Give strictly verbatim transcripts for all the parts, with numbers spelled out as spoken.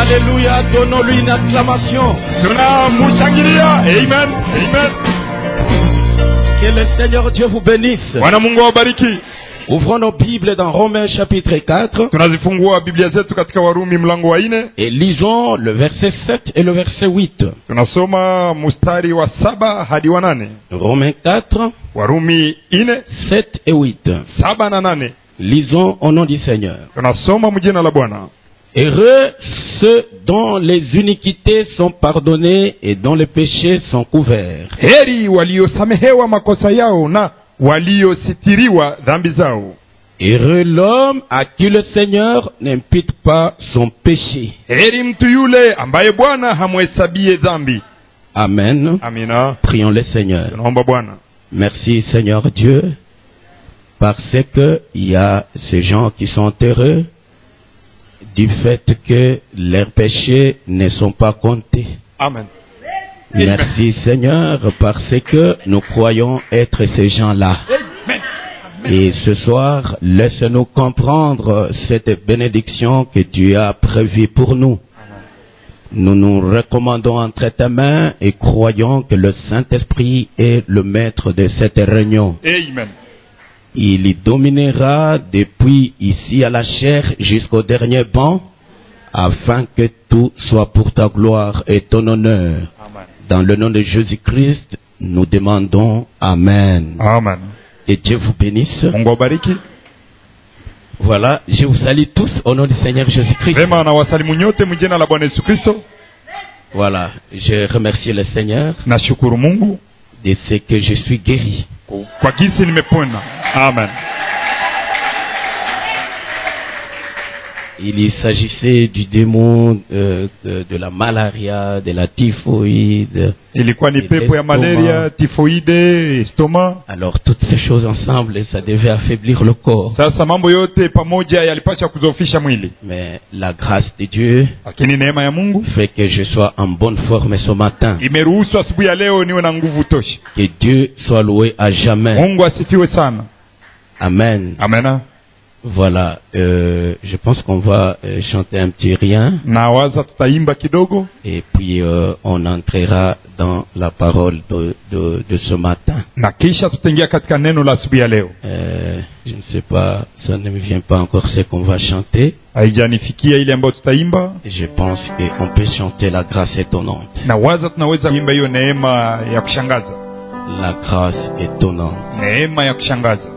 Alléluia, donnons-lui une acclamation. Tunamushangilia. Amen. Amen. Que le Seigneur Dieu vous bénisse. Bwana Mungu awabariki. Ouvrons nos Bibles dans Romains chapitre quatre. Tunazifungua Biblia zetu katika Warumi mlango wa nne. Et lisons le verset sept et le verset huit. Tunasoma mstari wa saba hadi wa nane. Romains quatre. Warumi nne. sept et huit. Saba na nane. Lisons au nom du Seigneur. Tunasoma mjina la Bwana. Heureux ceux dont les iniquités sont pardonnées et dont les péchés sont couverts. Heri waliosamehewa makosa yao na waliositiriwa dhambi zao. Heureux l'homme à qui le Seigneur n'impute pas son péché. Heri mtu yule ambaye Bwana hamhesabie dhambi. Amen. Amina. Prions le Seigneur. Tunaomba Bwana. Merci Seigneur Dieu, parce que il y a ces gens qui sont heureux du fait que leurs péchés ne sont pas comptés. Amen. Merci Seigneur, parce que nous croyons être ces gens-là. Amen. Et ce soir, laisse-nous comprendre cette bénédiction que tu as prévue pour nous. Nous nous recommandons entre tes mains et croyons que le Saint-Esprit est le maître de cette réunion. Amen. Il y dominera depuis ici à la chair jusqu'au dernier banc, afin que tout soit pour ta gloire et ton honneur. Amen. Dans le nom de Jésus-Christ, nous demandons Amen. Amen. Et Dieu vous bénisse. Mungu awabariki. Voilà, je vous salue tous au nom du Seigneur Jésus-Christ. Vema na wasalimu nyote mjina la Bwana Yesu Kristo. Voilà, je remercie le Seigneur Nashukuru Mungu de ce que je suis guéri. kwa jinsi nimepona. Amen. Il s'agissait du démon euh, de, de la malaria, de la typhoïde. Ilikuwa ni pepo ya malaria, typhoide, estoma. Alors toutes ces choses ensemble, ça devait affaiblir le corps. Sasa mambo yote pamoja yalipaswa kuzofisha mwili. Mais la grâce de Dieu Lakini neema ya Mungu fait que je sois en bonne forme ce matin. imeruhusu asubuhi ya leo niwe na nguvu tosha. Que Dieu soit loué à jamais. Mungu asifiwe sana. Amen. Amena. Voilà, euh, je pense qu'on va euh, chanter un petit rien. Na waza tutaimba kidogo. Et puis euh, on entrera dans la parole de, de, de ce matin. Na kisha tutaingia katika neno la asubuhi ya leo. Euh, je ne sais pas, ça ne me vient pas encore ce qu'on va chanter. Haijanifikia ile ambayo tutaimba. Je pense qu'on peut chanter la grâce étonnante. Na waza tunaweza kuimba hiyo neema ya kushangaza. La grâce étonnante. Neema ya kushangaza.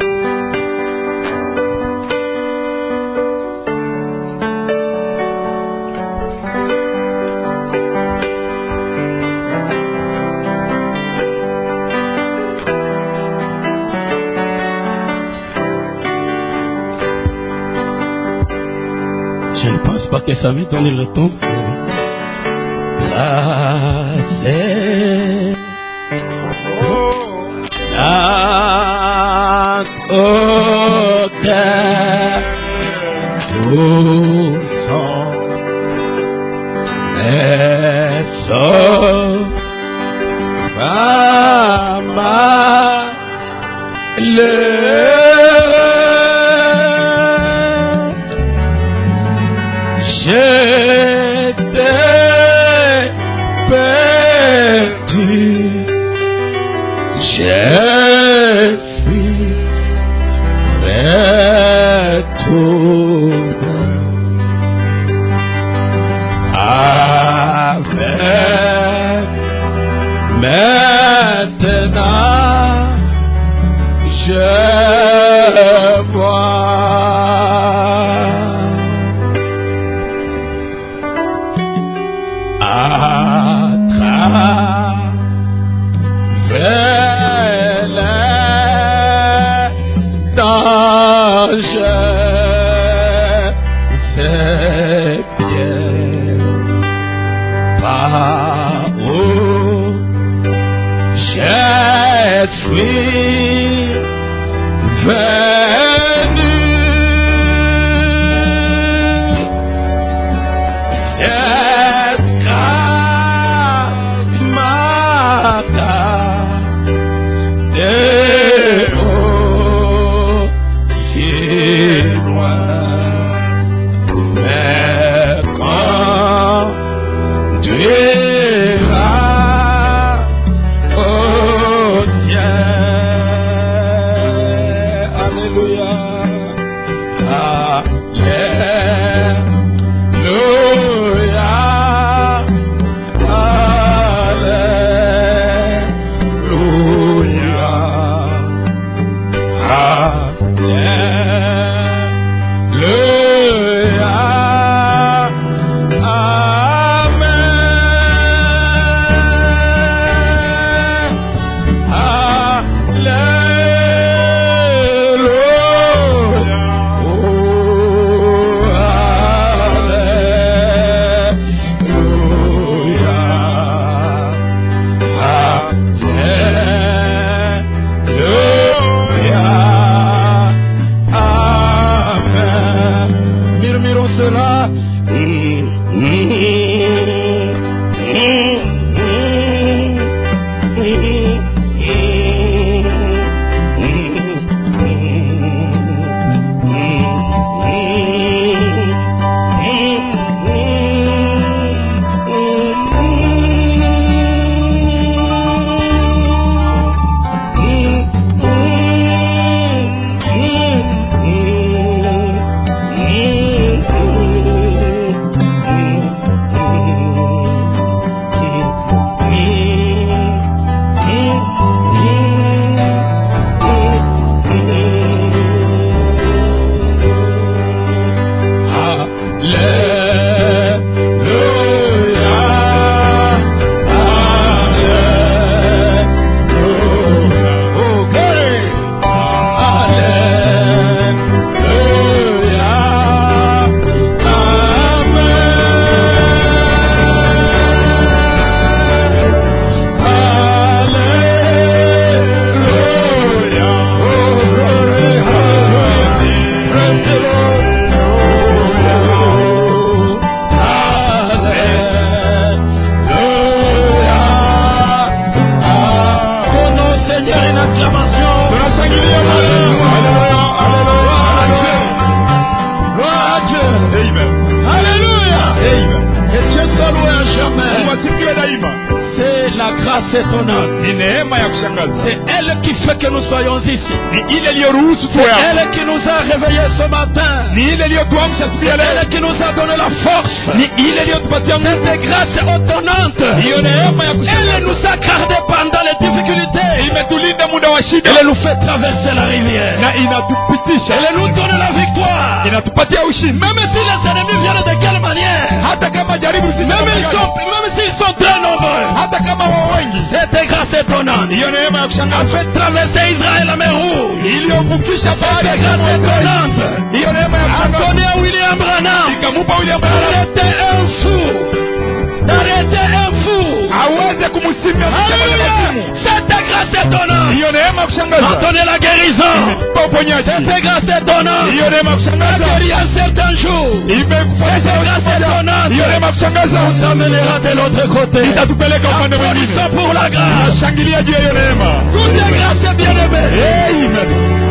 Je ne pense pas que ça me donne le temps. Grâce est grâce au cœur, tout son est sauf ma le j'étais perdu, je suis retourné avec maintenant je vois. grâce étonnante. ni neema ya kushangaza. C'est elle qui fait que nous soyons ici. Ni ile iliyoruhusu C'est tuwe hapa. elle qui nous a réveillés ce matin. Ni ile iliyotuamsha siku C'est ya leo. elle qui nous a donné la force. Ni ile iliyotupatia nguvu. Cette grâce étonnante. Hiyo neema ya kushangaza. Elle nous a gardés pendant les difficultés. Imetulinda muda wa shida. Elle nous fait traverser la rivière. Na inatupitisha. Elle nous donne la victoire. Inatupatia ushindi. Même si les ennemis viennent de quelle manière. Hata kama jaribu Même ils sont, même s'ils sont très nombreux. hata kama wao wengi. Cette grâce étonnante. Hiyo neema ya A kushangaza. fait traverser Israël la mer rouge. Iliyovukisha bahari. Cette grâce étonnante. Hiyo neema ya A kushangaza. donné à William Branham Ikamupa William Branham. d'arrêter un fou. D'arrêter un fou. aweze kumsimamia Alléluia. Cette grâce étonnante. hiyo neema ya A kushangaza. donné la guérison. Imetupa uponyaji. Cette grâce étonnante. hiyo neema ya A kushangaza. guéri un certain jour. Imekufanya Cette grâce étonnante. hiyo neema ya kushangaza. Nous amènera de l'autre côté. Itatupeleka upande mwingine. Applaudissons pour la grâce. Shangilia juu ya hiyo neema. Toute grâce est bien-aimée. Amen.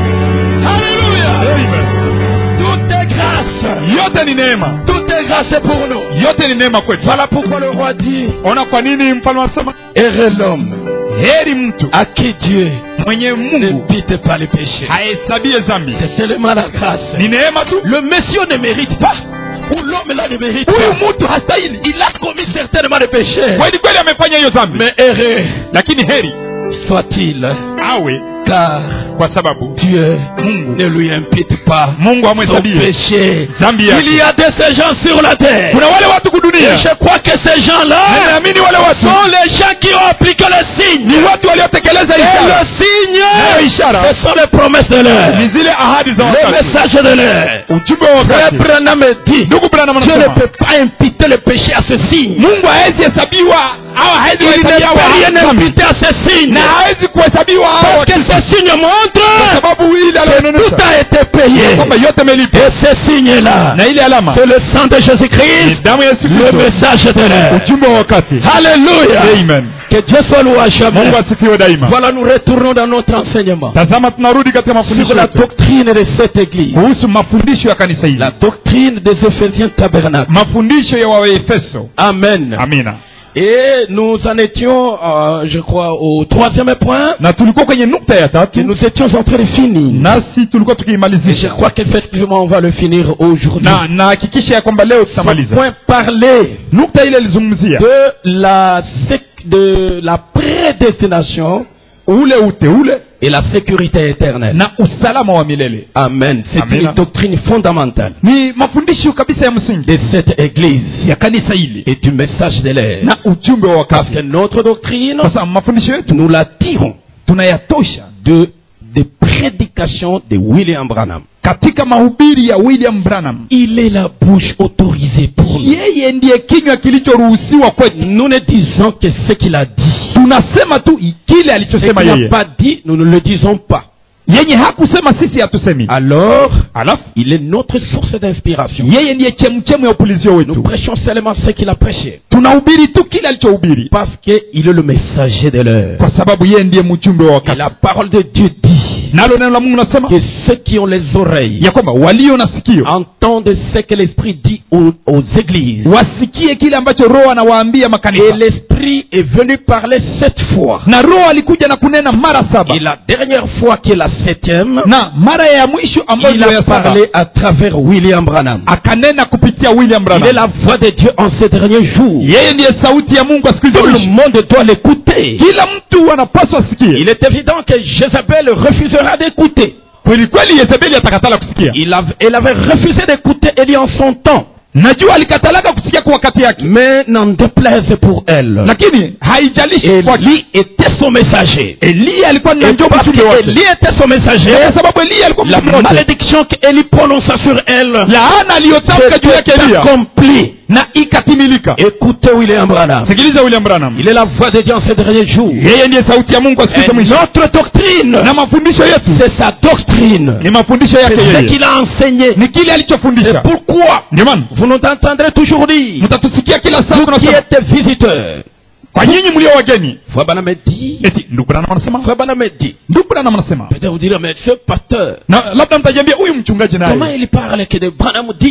Alléluia. Amen. Toute grâce. Yote ni neema. Toute grâce est pour nous. Yote ni neema kwetu. Voilà pourquoi le roi dit, Ona kwa nini mfalme anasema heureux l'homme heri mtu à qui Dieu mwenye ne Mungu pite pas les péchés. hahesabie dhambi. C'est seulement la grâce. Ni neema tu. Le monsieur ne mérite pas. Ou l'homme là ne mérite Huyu pas. mtu hastahili. Il a commis certainement des péchés. Kweli kweli amefanya hiyo dhambi. Mais heureux Lakini heri soit-il, awe car kwa sababu Dieu Mungu ne lui impute pas Mungu son amhesabie péché. dhambi Il y yake. a de ces gens sur la terre. Kuna wale watu Et kudunia. je crois que ces gens-là Ninaamini wale watu sont les gens qui ont appliqué le signe. ni watu waliotekeleza Et le ishara. signe, Nayo ishara ce sont les promesses de l'air, ni zile ahadi za les wakati. messages de l'air. Ujumbe wa Frère wakati. Branham dit, Ndugu Branham Dieu ne anasema peut pas imputer le péché à ce signe. Mungu hawezi hesabiwa au hawezi Il ne kuhesabiwa peut rien dhambi. imputer à ce signe. Na hawezi kuhesabiwa hao Parce que ce signe kwa montre sababu ile que tout aliyonena a été payé. kwamba yote melipwa. Et ce signe-là, Na ile alama c'est le sang de ni Jésus-Christ, damu ya Yesu le Kristo. message de l'air. Ujumbe wa wakati. Alléluia. Amen. Que Dieu soit loué à jamais. Mungu asifiwe daima. Voilà, nous retournons dans notre enseignement. Tazama tunarudi katika mafundisho Sur la yetu doctrine de cette église. kuhusu mafundisho ya kanisa hili. La doctrine des Éphésiens tabernacle. Mafundisho ya Waefeso. Amen. Amina. Et nous en étions, euh, je crois, au troisième point. Na tulikuwa kwenye nukta ya Que tatu nous étions en train de finir. nasi tulikuwa Et je tukiimalizisha. crois qu'effectivement on va le finir aujourd'hui. Na na hakikisha ya kwamba leo Ce tutamaliza. point parlait Nukta ile ilizungumzia de la, sec- de la prédestination ule uteule et la sécurité éternelle. na usalama wa milele. Amen. C'est Amen. une doctrine fondamentale Ni mafundisho kabisa ya msingi de cette église ya kanisa hili et du message de l'air. na ujumbe wa Parce wakati. que notre doctrine, Sasa mafundisho yetu nous la tirons tunayatosha de des prédications de William Branham. katika mahubiri ya William Branham. Il est la bouche autorisée pour nous. Yeye ndiye kinywa kilichoruhusiwa kwetu. Nous ne disons que ce qu'il a dit. Tunasema tu kile Ce alichosema qu'il n'a yeye. pas dit, nous ne le disons pas. Yenye hakusema sisi hatusemi. Alors, Alafu il est notre source d'inspiration. yeye ndiye chemchemu ya upulizio Nous wetu. prêchons seulement ce qu'il a prêché. Tunahubiri tu kile alichohubiri Parce qu'il est le messager de l'heure. kwa sababu yeye ndiye mjumbe wa Et wakati. la parole de Dieu dit Nalo neno la Mungu nasema que ceux qui ont les oreilles ya kwamba walio na sikio entendent ce que l'Esprit dit aux, aux églises. wasikie kile ambacho Roho anawaambia Et makanisa. l'Esprit est venu parler sept fois. Na Roho alikuja na kunena mara saba. Et la dernière fois qui est la septième, Na mara ya mwisho ambayo il ndio a ya saba parlé à travers William Branham. akanena kupitia William Il Branham. est la voix de Dieu en ces derniers jours. Yeye ndiye sauti ya Mungu kwa siku Tout le hizi. monde doit l'écouter. Kila mtu anapaswa asikie. Il est évident que Jézabel refusera d'écouter. Kweli kweli Yezebeli atakatala kusikia. Il avait, elle avait refusé d'écouter Élie en son temps. Najua alikatalaga kusikia kwa wakati yake. Mais n'en déplaise pour elle. Lakini haijalishi kwake. Élie était son messager. Elia alikuwa ni Et ndio parce mtume wake. qu'Élie était son messager, Kwa sababu Elia alikuwa la mtume wake. malédiction qu'Élie prononça sur elle Laana aliyotamka juu yake s'était Elia accomplie. na ikatimilika. Écoutez William Branham. Sikiliza William Branham. Il est la voix de Dieu en ces derniers jours. Yeye ndiye sauti ya Mungu kwa siku za Et mwisho. notre doctrine, Na mafundisho yetu c'est sa doctrine. ni mafundisho yake C'est ce yeye. qu'il a enseigné. Ni kile Et alichofundisha. pourquoi Ndio maana vous nous entendrez toujours dire, mtatusikia kila saa vous qui tunasema êtes visiteurs, kwa nyinyi mlio wageni. Frère Branham dit, Eti ndugu Branham anasema. Frère Branham dit, Ndugu Branham anasema. peut-être vous direz, mais ce pasteur, Na labda mtajiambia huyu mchungaji comment naye. il parle que de Branham dit?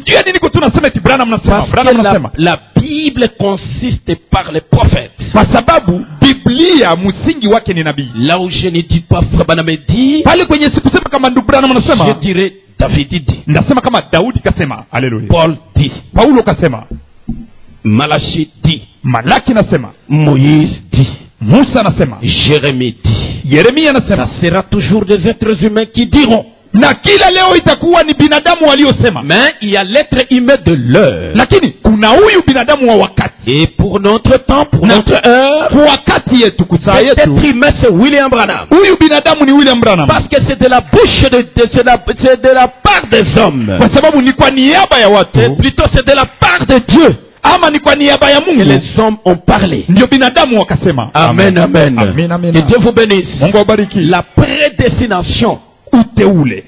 juu ya nini kwa tunasema eti Branham nasema? Parce Branham que la, nasema la Bible consiste par les prophètes. kwa sababu Biblia msingi wake ni nabii. Là où je ne dis pas Frère Branham dit, Pale kwenye sikusema kama ndugu Branham anasema, je dirais David dit, ndasema kama Daudi kasema. Haleluya. Paul dit, Paulo kasema, Malachi dit, Malaki nasema, Moïse dit, Musa anasema, Jérémie dit. Yeremia Ça anasema. sera toujours des êtres humains qui diront. Na kila leo itakuwa ni binadamu waliosema. Mais il y a l'être humain de l'heure. Lakini kuna huyu binadamu wa wakati. Et pour notre temps, pour Na notre heure, kwa wakati yetu, kusaa cet yetu, être humain c'est William Branham. huyu binadamu ni William Branham. Parce que c'est de la bouche de, de, c'est la, c'est de la part des hommes. Kwa sababu ni kwa niaba ya C'est watu, plutôt c'est de la part de Dieu ama ni kwa niaba ya que Mungu les hommes ont parlé. ndio binadamu wakasema. Amen, amen. Amen, amen. Que Dieu vous bénisse. Mungu awabariki. La prédestination Uteule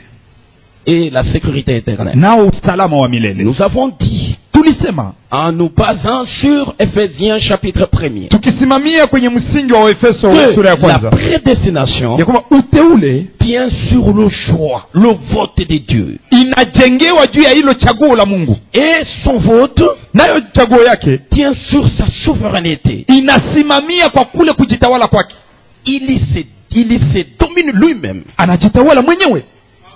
et la sécurité éternelle. nao usalama wa milele. Nous avons dit, Tulisema en nous basant sur Ephésiens chapitre premier, tukisimamia kwenye msingi wa Efeso que sura ya la kwanza prédestination ya kwamba uteule tient sur le choix, le vote de Dieu. inajengewa juu ya hilo chaguo la Mungu, Et son vote nayo chaguo yake tient sur sa souveraineté. inasimamia kwa kule kujitawala kwake. Il y se, il y se domine lui-même. Anajitawala mwenyewe.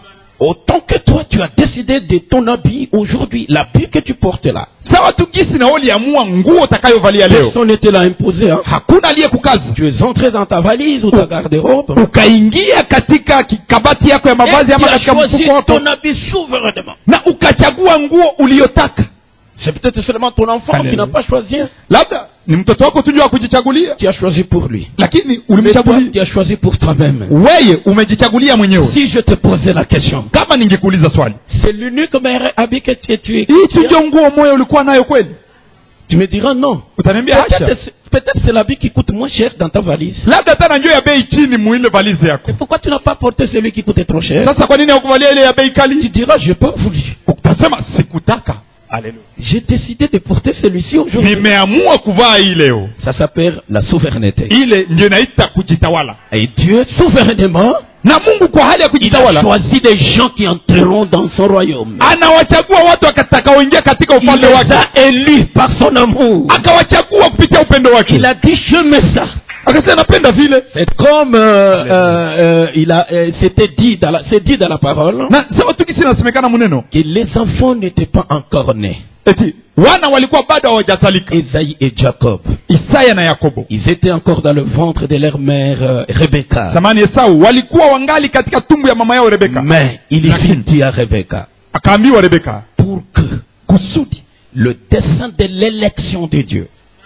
Autant que toi tu as décidé de ton habit aujourd'hui, l'habit que tu portes là, Sawa tu gisi na wewe uliamua nguo utakayovalia leo, personne n'était là imposé. Hein? hakuna aliyekukaza. Tu es entré dans ta valise ou ta garde-robe Ukaingia katika kabati yako ya et mavazi tu ama as katika choisi mfuko wako ton habit souverainement. na ukachagua nguo uliyotaka. C'est peut-être seulement ton enfant Alléluia. qui n'a pas choisi. Labda ni mtoto wako tu ndio akujichagulia, Tu as choisi pour lui. lakini Mais toi, ulimchagulia tu as choisi pour toi-même. wewe, umejichagulia mwenyewe. Si je te posais la question, Kama ningekuuliza swali, c'est l'unique meilleur habit que tu, tu, hii tu, tu ndio nguo moyo ulikuwa nayo kweli? tu me diras non. Utaniambia hasha. Peut-être c'est- peut-être c'est l'habit qui coûte moins cher dans ta valise. Labda tena njoo ya bei chini muile valizi yako. Et pourquoi tu n'as pas porté celui qui coûtait trop cher? Sasa kwa nini hukuvalia ile ya bei Tu kali? diras, je n'ai pas voulu. Utasema sikutaka. Haleluya. J'ai décidé de porter celui-ci aujourd'hui. Nimeamua kuvaa hii leo. Ça s'appelle la souveraineté. Ile ndio inaita kujitawala. Et Dieu, souverainement, Na Mungu kwa hali ya il a kujitawala choisi des gens qui entreront dans son royaume. anawachagua watu watakaoingia katika Il ufalme les wake. a élus par son amour. Akawachagua kupitia upendo wake. Il a dit, je mets ça. Akasema napenda vile. C'est comme euh, euh, euh, il a, euh, c'était dit dans la, c'est dit dans la parole Na sema tu kisi nasemekana muneno. que les enfants n'étaient pas encore nés. Eti wana walikuwa bado hawajazalika. Esaïe et Jacob. Isaya na Yakobo. Ils étaient encore dans le ventre de leur mère euh, Rebecca. Samani Esau walikuwa wangali katika tumbo ya mama yao Rebeka. Mais il Lakini. est dit à Rebecca, Akaambiwa Rebeka, pour que kusudi le dessein de l'élection de Dieu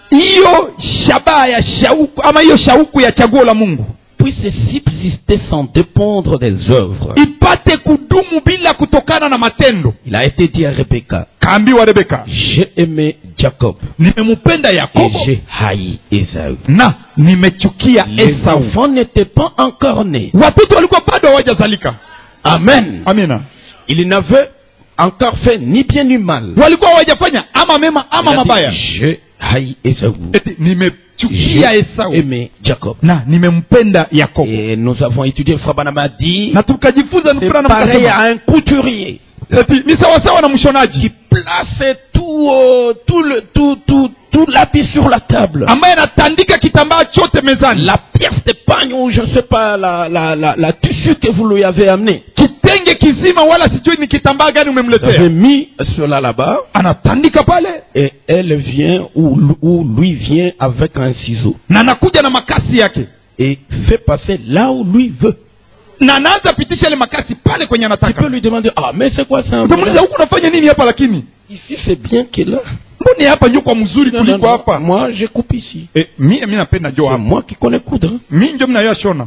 hiyo shabaha ya shauku ama hiyo shauku ya chaguo la Mungu puisse subsister sans dépendre des œuvres. ipate kudumu bila kutokana na matendo. Il a été dit à Rebecca, Kaambiwa Rebeka, j'ai aimé Jacob nimempenda et Yakobo j'ai haï Esaü. na nimechukia Les Esau. enfants n'étaient pas encore nés. Watoto walikuwa bado hawajazalika. Amen. Amina. Il n'avait encore fait ni bien ni mal. Walikuwa hawajafanya ama mema Il ama a mabaya. dit, j'ai haï Esaü. Eti nimechukia J'ai Esau aimé Jacob. na nimempenda Yakobo. Et nous avons étudié, Frère Branham a dit, Na tukajifunza c'est nukura na pareil mkasema. à un couturier Eti ni sawa sawa na qui mshonaji place tout, euh, tout le, tout, tout, tout l'habit sur la table. ambaye anatandika kitambaa chote mezani. La pièce d'épargne ou je ne sais pas, la, la, la, la tissu que vous lui avez amené. Kitenge kizima wala sijui ni kitambaa gani Vous avez umemletea. mis cela là-bas Anatandika pale et elle vient ou, ou lui vient avec un ciseau na anakuja na makasi yake. et fait passer là où lui veut. Na anaanza pitisha ile makasi pale kwenye Tu anataka. peux lui demander, ah mais c'est quoi ça? Utamuuliza huku unafanya nini hapa lakini? Ici c'est bien que là. Mbona hapa yuko mzuri Non, non, kuliko non. hapa? Moi je coupe ici. Eh, mimi mimi napenda jo C'est hapa. moi qui connais coudre. Mimi ndio mnayoa shona.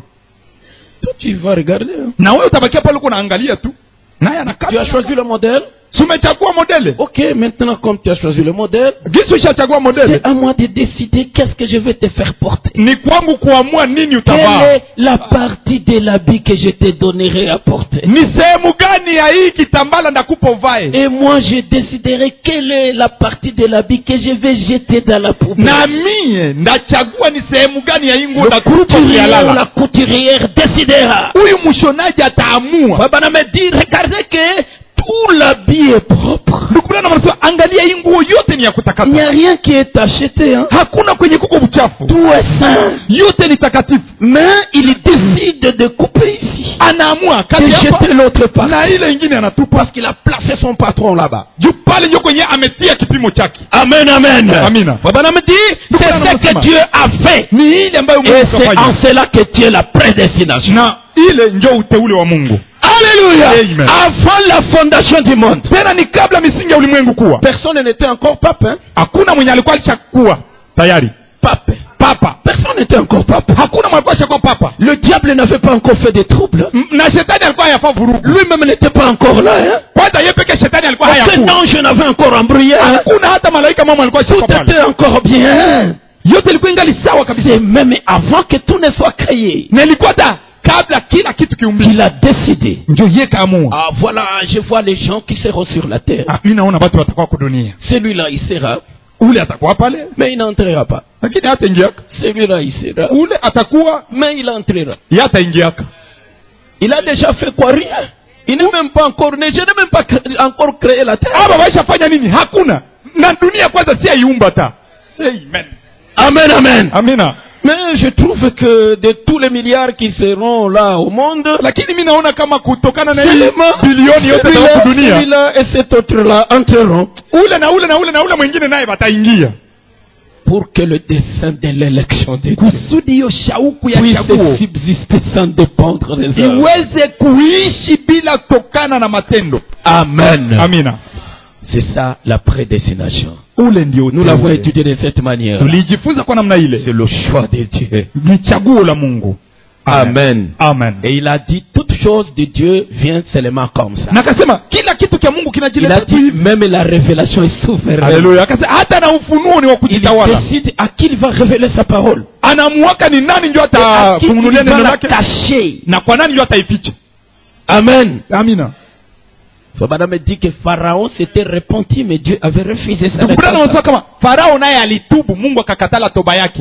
Toi tu vas regarder. Hein. Na wewe utabakia pale uko naangalia tu. Naye anakata. Tu as choisi le modèle. Umechagua modele. Ok, maintenant comme tu as choisi le modèle, Gisi ushachagua modele. c'est à moi de décider qu'est-ce que je vais te faire porter. Ni kwangu kuamua nini utavaa. Quelle est la partie de l'habit que je te donnerai à porter? Ni sehemu gani ya hii kitambala ndakupa uvae? Et moi je déciderai quelle est la partie de l'habit que je vais jeter dans la poubelle. Na mie ndachagua ni sehemu gani ya hii nguo Le ndakupa couturier ou kulala. la couturière décidera. Huyu mshonaji ataamua. Baba na me dit, regardez que Tout l'habit est propre. Ndugu Branham anasema angalia hii nguo yote ni ya kutakata. Il n'y a rien qui est acheté, hein. Hakuna kwenye kuko uchafu. Tout est saint. Yote ni takatifu. Mais il décide de couper ici. Anaamua De kati hapa jeter l'autre part. na ile nyingine anatupa. Parce qu'il a placé son patron là-bas. Juu pale ndio kwenye ametia kipimo chake. Amen, amen. Amina. Baba me dit, c'est ce que Dieu a fait. Ni ile ambayo Et Mungu c'est kafanya. en cela que Dieu la prédestination. Na ile ndio uteule wa Mungu. Alléluia. Amen. Avant la fondation du monde. Tena ni kabla misingi ya ulimwengu kuwa. Personne n'était encore pape, hein? Hakuna mwenye alikuwa alishakuwa tayari Pape. papa. Personne n'était encore pape. Hakuna mwenye alikuwa papa. Le diable n'avait pas encore fait des troubles. M- na shetani alikuwa hayafa vurugu. Lui-même n'était pas encore là, hein? Kwanza yeye peke shetani alikuwa Aucun hayakuwa. ange n'avait encore embrouillé, hein? Hakuna hata malaika mama alikuwa Tout shika pale. était encore bien. Yote ilikuwa ingali sawa kabisa. C'est même avant que tout ne soit créé Na ilikuwa ta kabla kila kitu kiumbile. qu'il a décidé. Ndio yeye kaamua. Ah, voilà, je vois les gens qui seront sur la terre. Ah, mimi naona watu watakuwa kwa dunia. Celui-là, il sera, Ule atakuwa pale, mais il n'entrera pas. lakini hata ingiaka. Celui-là, il sera, Ule atakuwa, mais il entrera. hata ingiaka. Il a déjà fait quoi? Rien. Il n'est même pas encore né. Je n'ai même pas cré- encore créé la terre. Aba waisha fanya nini? Hakuna. Na dunia kwanza si aiumba ta. Amen. Amen, amen. Amina. Mais je trouve que de tous les milliards qui seront là au monde, Lakini mimi naona kama kutokana na hii seulement bilioni yote za celui-là, dunia, celui-là et cet autre-là entreront ule na ule na ule na ule mwingine naye wataingia. pour que le dessein de l'élection de Dieu Kusudi hiyo shauku ya chaguo puisse subsister sans dépendre des hommes. iweze kuishi bila kutokana na matendo. Amen. Amina. C'est ça la prédestination. Ule ndio Nous l'avons teule. étudié de cette manière. Tulijifunza kwa namna ile. C'est le choix de Dieu. Ni chaguo la Mungu. Amen. Amen. Et il a dit, toute chose de Dieu vient seulement comme ça. Na akasema kila kitu cha Mungu Il a kinajileta tu dit, hivi. même la révélation est souveraine. Haleluya. Akasema hata na ufunuo ni wa Il kujitawala. décide à qui il va révéler sa parole. Anamuaka ni nani ndio Et à qui il atafunulia va neno la lake cacher. na kwa nani ndio ataificha. Amen. Amina. Fabana me dit que Pharaon s'était repenti, mais Dieu avait refusé sa Ndugu Branham anasema repentance. kama Farao naye alitubu, Mungu akakatala toba yake.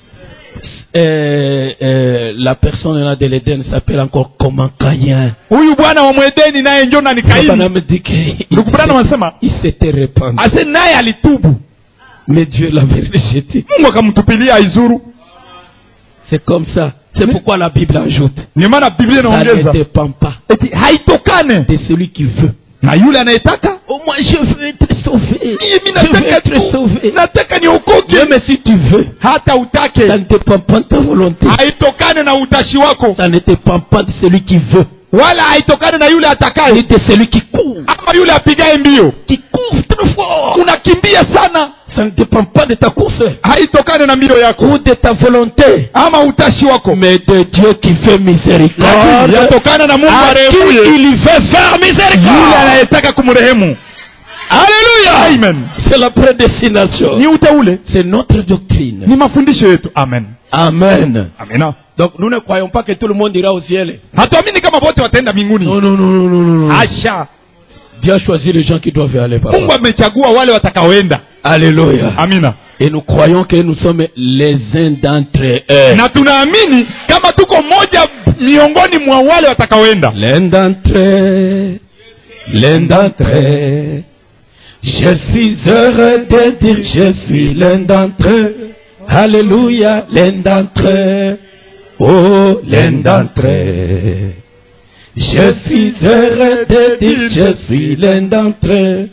Euh, euh, la personne là de l'Éden s'appelle encore comment Caïn. Huyu bwana wa Mwedeni naye ndio nani Fabana Kaini. me dit que Ndugu Branham anasema il s'était repenti, ase naye alitubu, mais Dieu l'avait rejeté. Mungu akamtupilia aizuru. C'est comme ça. C'est pourquoi la Bible ajoute, Ni maana Biblia ça ne inaongeza dépend pas eti haitokane de celui qui veut. na yule anayetaka. Au moins je veux être sauvé. Mimi Je veux nataka être tu, sauvé. nataka niokoke. Même si tu veux, Hata ça utake ne dépend pas de ta volonté. haitokane na utashi wako, Ça ne dépend pas de celui qui veut, wala haitokane na yule atakaye ni de celui qui court. ama yule apigaye mbio. Qui court très fort. Unakimbia sana, Ça ne dépend pas de ta course haitokane na mbio yako ou de ta volonté, ama utashi wako, mais de Dieu qui fait miséricorde. lakini yatokana na Mungu À qui arehemuye, il veut faire yule miséricorde. anayetaka kumrehemu. Alléluia. Amen. C'est la prédestination. Ni uteule, C'est notre doctrine. ni mafundisho yetu. Amen. Amen. Amina. Donc nous ne croyons pas que tout le monde ira au ciel. Hatuamini kama wote wataenda mbinguni. Non, non, non, non, non, non, non. Asha. Dieu a choisi les gens qui doivent y aller par Mungu là. amechagua wale watakaoenda. Alléluia. Amina. Et nous croyons que nous sommes les uns d'entre eux. Na tunaamini kama tuko moja miongoni mwa wale watakaoenda. L'un d'entre eux, l'un d'entre eux. Je suis heureux de dire je suis l'un d'entre eux. Alléluia, l'un d'entre eux. Oh, l'un d'entre eux. Je suis heureux de dire je suis l'un d'entre eux.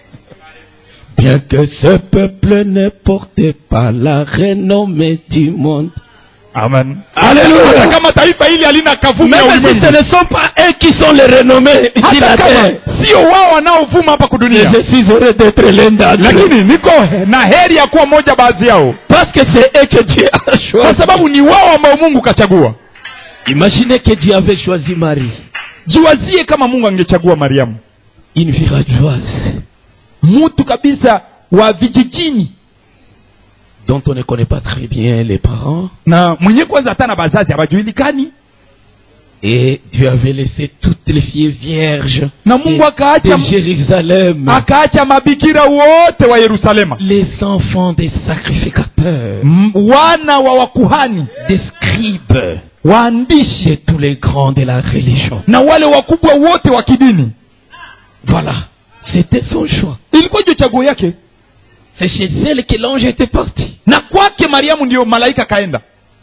Bien que ce peuple ne porte pas la renommée du monde. Amen. Alléluia. Hata kama taifa hili halina kavumi ya Même si ulimwengu. ce ne sont pas eux qui sont les renommés ici Hata la kama terre. sio wao wanaovuma hapa Je kudunia. suis heureux d'être l'un d'entre eux. Lakini niko na heri ya kuwa moja baadhi yao. Parce que c'est eux que Dieu a Kwa choisi. sababu ni wao ambao Mungu kachagua. Imaginez que Dieu avait choisi Marie, Jiwazie kama Mungu angechagua Mariamu. une villageoise, Mtu kabisa wa vijijini dont on ne connaît pas très bien les parents. na mwenye kwanza hata na bazazi hawajulikani. Et Dieu avait laissé toutes les filles vierges Na Mungu de akaacha Jérusalem, akaacha mabikira wote wa Yerusalema, les enfants des sacrificateurs, M- wana wa wakuhani, des scribes, waandishi de tous les grands de la religion. na wale wakubwa wote wa kidini. Voilà. C'était son choix. Ilikuwa ndio chaguo yake. C'est chez elle que l'ange était parti. Na kwake Mariamu ndio malaika kaenda.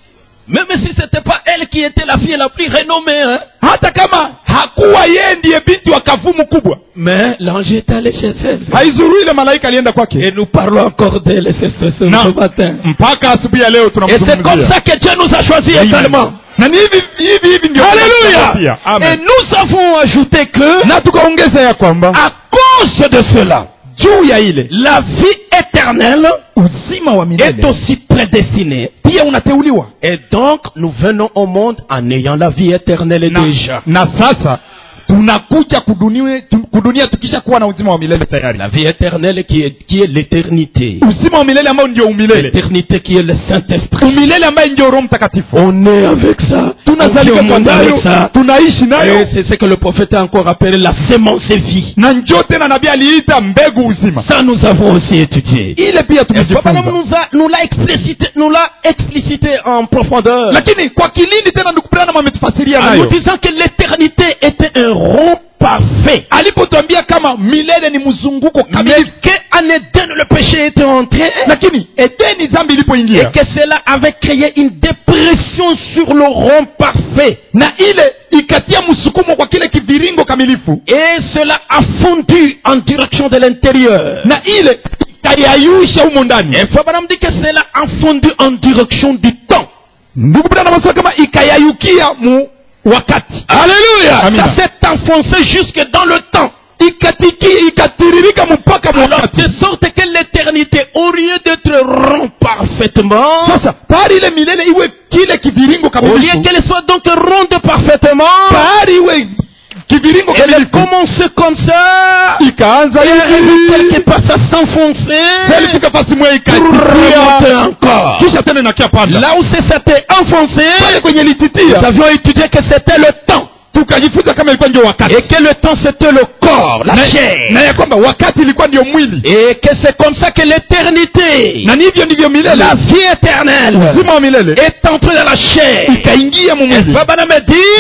Même si c'était pas elle qui était la fille la plus renommée, hein? Hata kama hakuwa yeye ndiye binti wa kavumu kubwa. Mais l'ange est allé chez elle. Haizuru ile malaika alienda kwake. Et nous parlons encore d'elle ce matin. Mpaka asubuhi ya leo tunamzungumzia. Et c'est comme ça que Dieu nous a choisi également. Na hivi hivi hivi ndio. Alléluia. Et nous avons ajouté que na tukaongeza ya kwamba à cause de cela, juu ya ile la vie éternelle uzima wa milele est aussi prédestinée. Pia unateuliwa. Et donc nous venons au monde en ayant la vie éternelle na, déjà. Na sasa tunakuja kudunia kudunia tukisha kuwa na uzima wa milele tayari. La vie éternelle qui est qui est l'éternité. Uzima wa milele ambao ndio umilele. L'éternité qui est le Saint-Esprit. Umilele ambao ndio Roho Mtakatifu. On est avec ça. Tunazalika kwayo, tunaishi nayo. Et c'est ce que le prophète a encore appelé la sémence de vie. Na njoo tena nabii aliita mbegu uzima. Ça nous avons aussi étudié. Ile pia tumejifunza. Nous a nous l'a explicité nous l'a explicité en profondeur. Lakini kwa kilindi tena ndikupenda na ametufasiria nayo. En nous disant que l'éternité était un rond parfait. Alipotuambia kama milele ni mzunguko kamili. Que en Éden le péché était entré. Lakini Edeni dhambi ilipoingia. Et que cela avait créé une dépression sur le rond parfait. Na ile ikatia msukumo kwa kile kiviringo kamilifu. Et cela a fondu en direction de l'intérieur. Na ile ikayayusha humo ndani. Et Abraham dit que cela a fondu en direction du temps. Ndugu bwana anasema kama ikayayukia mu wakati. Alléluia. Ça s'est enfoncé jusque dans le temps. Ikatiki ikatiririka mpaka wakati. De sorte que l'éternité au lieu d'être rond parfaitement. Sasa pari ile milele iwe kile kiviringo kamilifu. Au lieu qu'elle soit donc ronde parfaitement. Pari iwe kiviringo kamilifu. Elle commence comme ça. Ikaanza hivi. Quelque part ça s'enfoncer. Celle qui kapasi mwe ikatia encore. Kisha tena inakia panda. Là où ça s'était enfoncé. Pale kwenye lititia. Nous avions étudié que c'était le temps. Tukajifunza kama ilikuwa ndio wakati. Et que le temps c'était le corps, la chair. Na ya kwamba wakati ilikuwa ndio mwili. Et que c'est comme ça que l'éternité, na hivyo ndivyo milele, la vie éternelle, uzima wa milele, est entrée dans la chair. Ikaingia mu mwili. Baba na me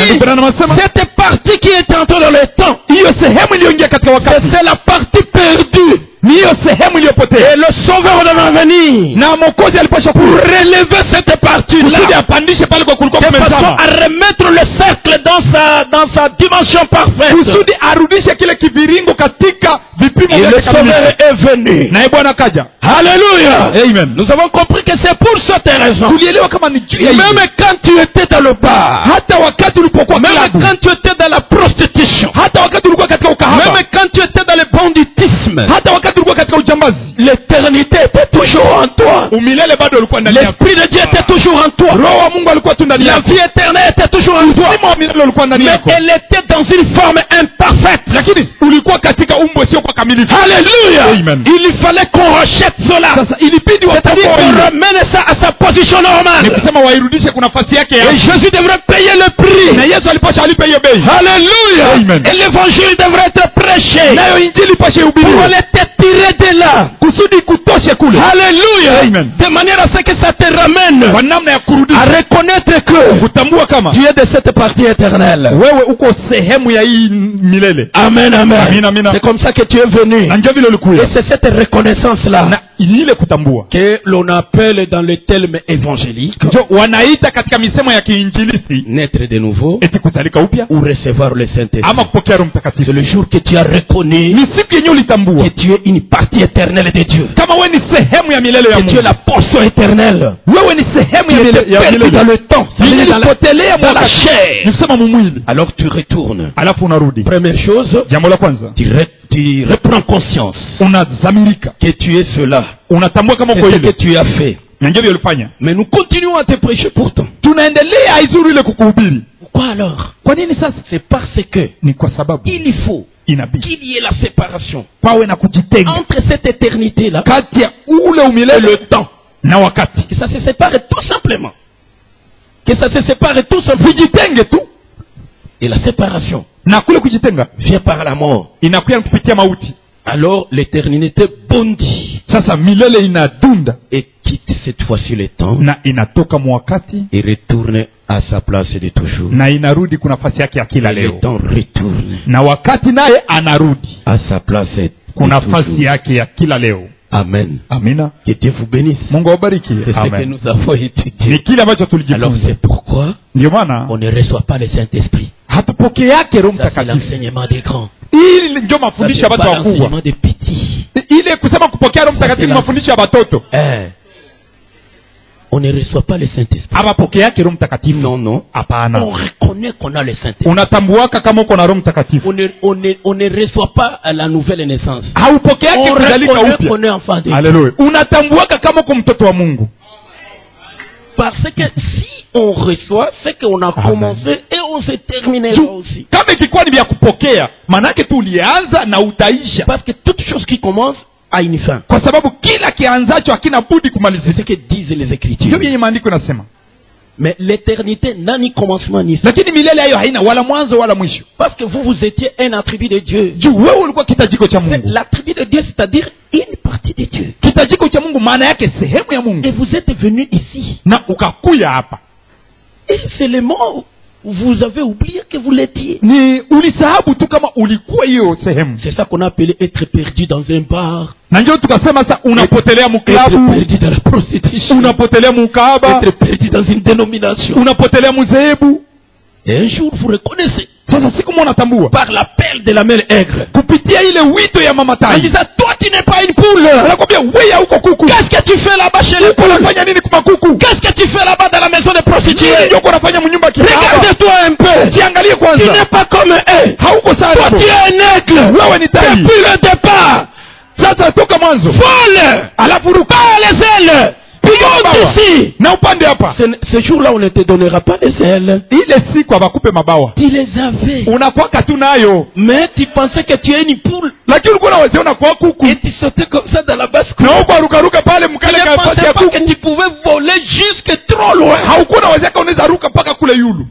dit, cette partie qui est entrée dans le temps, hiyo sehemu iliyoingia katika wakati, c'est la partie perdue. Niyo sehemu iliyopotea. Et le sauveur devait venir. Na Mwokozi alipaswa relever cette partie là. Kusudi apandishe pale kwa kulikuwa kumezama. De façon à remettre le cercle dans sa dans sa dimension parfaite. Kusudi arudishe kile kiviringo katika vipimo vyake kamili. Le sauveur est venu. Na Bwana kaja. Alléluia. Amen. Nous avons compris que c'est pour cette raison. Tulielewa kama ni juu ya hiyo. Même quand tu étais dans le bar. Hata wakati ulipokuwa klabu. Même quand tu étais dans la prostitution. Hata wakati ulikuwa katika ukahaba. Même quand tu étais dans le banditisme. Hata wakati ulikuwa katika ujambazi. L'éternité était toujours en toi. Umilele bado ulikuwa ndani yako. L'esprit de Dieu était toujours en toi. Roho wa Mungu alikuwa tu ndani yako. La vie éternelle était toujours en toi. Uzima wa milele ulikuwa ndani yako. Mais elle était dans une forme imparfaite. Lakini ulikuwa katika umbo sio kwa kamilifu. Alléluia. Amen. Il fallait qu'on rachète cela. Sasa ilibidi c'est-à-dire qu'on ramène ça à sa position normale. Ni kusema wairudishe kuna nafasi yake ya. Et Jésus devrait payer le prix. Na Yesu alipaswa alipe hiyo bei. Alléluia. Amen. Et l'évangile devrait être prêché. Nayo injili pashe hubiriwe. Pour aller te tirer de là. Kusudi kutoshe kule. Alléluia. Amen. De manière à ce que ça te ramène kwa namna ya kurudisha, à reconnaître que kutambua kama tu es de cette partie éternelle. Wewe uko sehemu ya hii milele. Amen, amen. Amina, amina. C'est comme ça que tu es venu. Na ndio vile ulikuja. Et c'est cette reconnaissance là na ile kutambua que l'on appelle dans le terme évangélique, ndio wanaita katika misemo ya kiinjilisti naître de nouveau, eti kuzalika upya, ou recevoir le Saint-Esprit. ama kupokea Roho Mtakatifu. C'est le jour que tu as reconnu ni siku yenyewe ulitambua que tu es une partie éternelle de Dieu, kama wewe ni sehemu ya milele ya Mungu, que tu es la portion éternelle, wewe ni sehemu ya milele ya milele dans le temps, ilipotelea dans la chair. Nisema mwili. Alors tu retournes, alafu unarudi. Première chose, jambo la kwanza, tu, re, tu reprends conscience unazamirika que tu es cela, unatambua kama uko ile ile que tu as fait. Na ndio ulifanya. Mais nous continuons à te prêcher pourtant. Tunaendelea izuri ile kukuhubiri. Pourquoi alors? Kwa nini sasa? C'est parce que ni kwa sababu il faut inabidi qu'il y ait la séparation pawe na kujitenga entre cette éternité là, kati ya ule umilele, le temps na wakati. Que ça se sépare tout simplement. Que ça se sépare tout simplement. Vijitenge tu. Et la séparation na kule kujitenga vient par la mort. Inakuja kupitia mauti. Alors l'éternité bondit. Sasa milele inadunda. Et qui quitte cette fois-ci le temps na inatoka mwakati et retourne à sa place de toujours. na inarudi kuna nafasi yake ya kila Le leo, temps retourne na wakati naye anarudi à sa place de kuna toujours. nafasi yake ya kila leo. Amen. Amina. Que Dieu vous bénisse. Mungu awabariki. C'est ce que Amen. nous avons étudié. Ni kile ambacho Alors tulijifunza. c'est pourquoi Ndio maana on ne reçoit pas le Saint-Esprit. hatupokeake Roho Ça c'est Mtakatifu. l'enseignement des grands. Ili ndio Ça mafundisho c'est ya watu pas wakubwa. l'enseignement des petits. Ile kusema kupokea Roho Mtakatifu ni mafundisho ya watoto. Eh. On ne reçoit pas le Saint-Esprit. Hawapokeake Roho Mtakatifu. Non, non. Hapana. On reconnaît qu'on a le Saint-Esprit. Unatambuaka kama uko na Roho Mtakatifu. On ne, on, ne, on ne reçoit pas la nouvelle naissance. Haupokeake On kuzalika reconnaît upya. qu'on est enfant de Dieu. Haleluya. Unatambuaka kama uko mtoto wa Mungu. Parce que si on reçoit, c'est qu'on a Amen. commencé et on se terminera aussi. Kama ikikuwa ni vya kupokea, manake tu ulianza na utaisha. Parce que toute chose qui commence a une fin. Kwa sababu kila kianzacho hakina budi C'est kumalizika. ce que disent les Écritures. Ndio yenye maandiko yanasema. Mais l'éternité n'a ni commencement ni fin. Lakini milele hayo haina wala mwanzo wala mwisho. Parce que vous, vous étiez un attribut de Dieu. Juu wewe ulikuwa kitajiko cha C'est Mungu. l'attribut de Dieu, c'est-à-dire une partie de Dieu. Kitajiko cha Mungu maana yake sehemu ya Et Mungu. vous êtes venu ici. Na ukakuya hapa. Et c'est le moment où vous avez oublié que vous l'étiez. Ni ulisahabu tu kama ulikuwa hiyo sehemu. C'est ça qu'on a appelé être perdu dans un bar. Na ndio tukasema sasa unapotelea Être mklabu, perdu dans la prostitution. unapotelea mukaba, Être perdu dans une dénomination. unapotelea mzehebu. Et un jour, vous reconnaissez Sasa siku moja unatambua par l'appel de la mère aigre. kupitia ile wito ya mama En tai. disant, toi tu n'es pas une poule. Anakwambia wewe huko kuku. Qu'est-ce que tu fais là-bas chez les poules? Unafanya nini kwa kuku? Qu'est-ce que tu fais là-bas dans la maison des Nini prostituées? ndio uko unafanya mnyumba kihaba? Regarde-toi un peu. Jiangalie Tu kwanza. n'es pas comme eux. Hauko sawa. Toi tu es un aigle. Wewe ni tai. Depuis le départ. Sasa toka mwanzo. Vole. Alafu ruka les ailes. Monte ici. na upande hapa. Ce, ce jour-là, on ne te donnera pas les ailes. Ile siku abakupe mabawa. Tu les avais. Unakwaka tu nayo. Mais tu pensais que tu es une poule. Lakini ulikuwa unawaziona kwa kuku. Et tu sautais comme ça dans la basse-cour. Na uko ruka ruka pale Tu mkale ne kwa pensais ya pas que kuku. tu pouvais voler jusque trop loin. Haukuwa unawazia kama unaweza ruka mpaka kule yulu.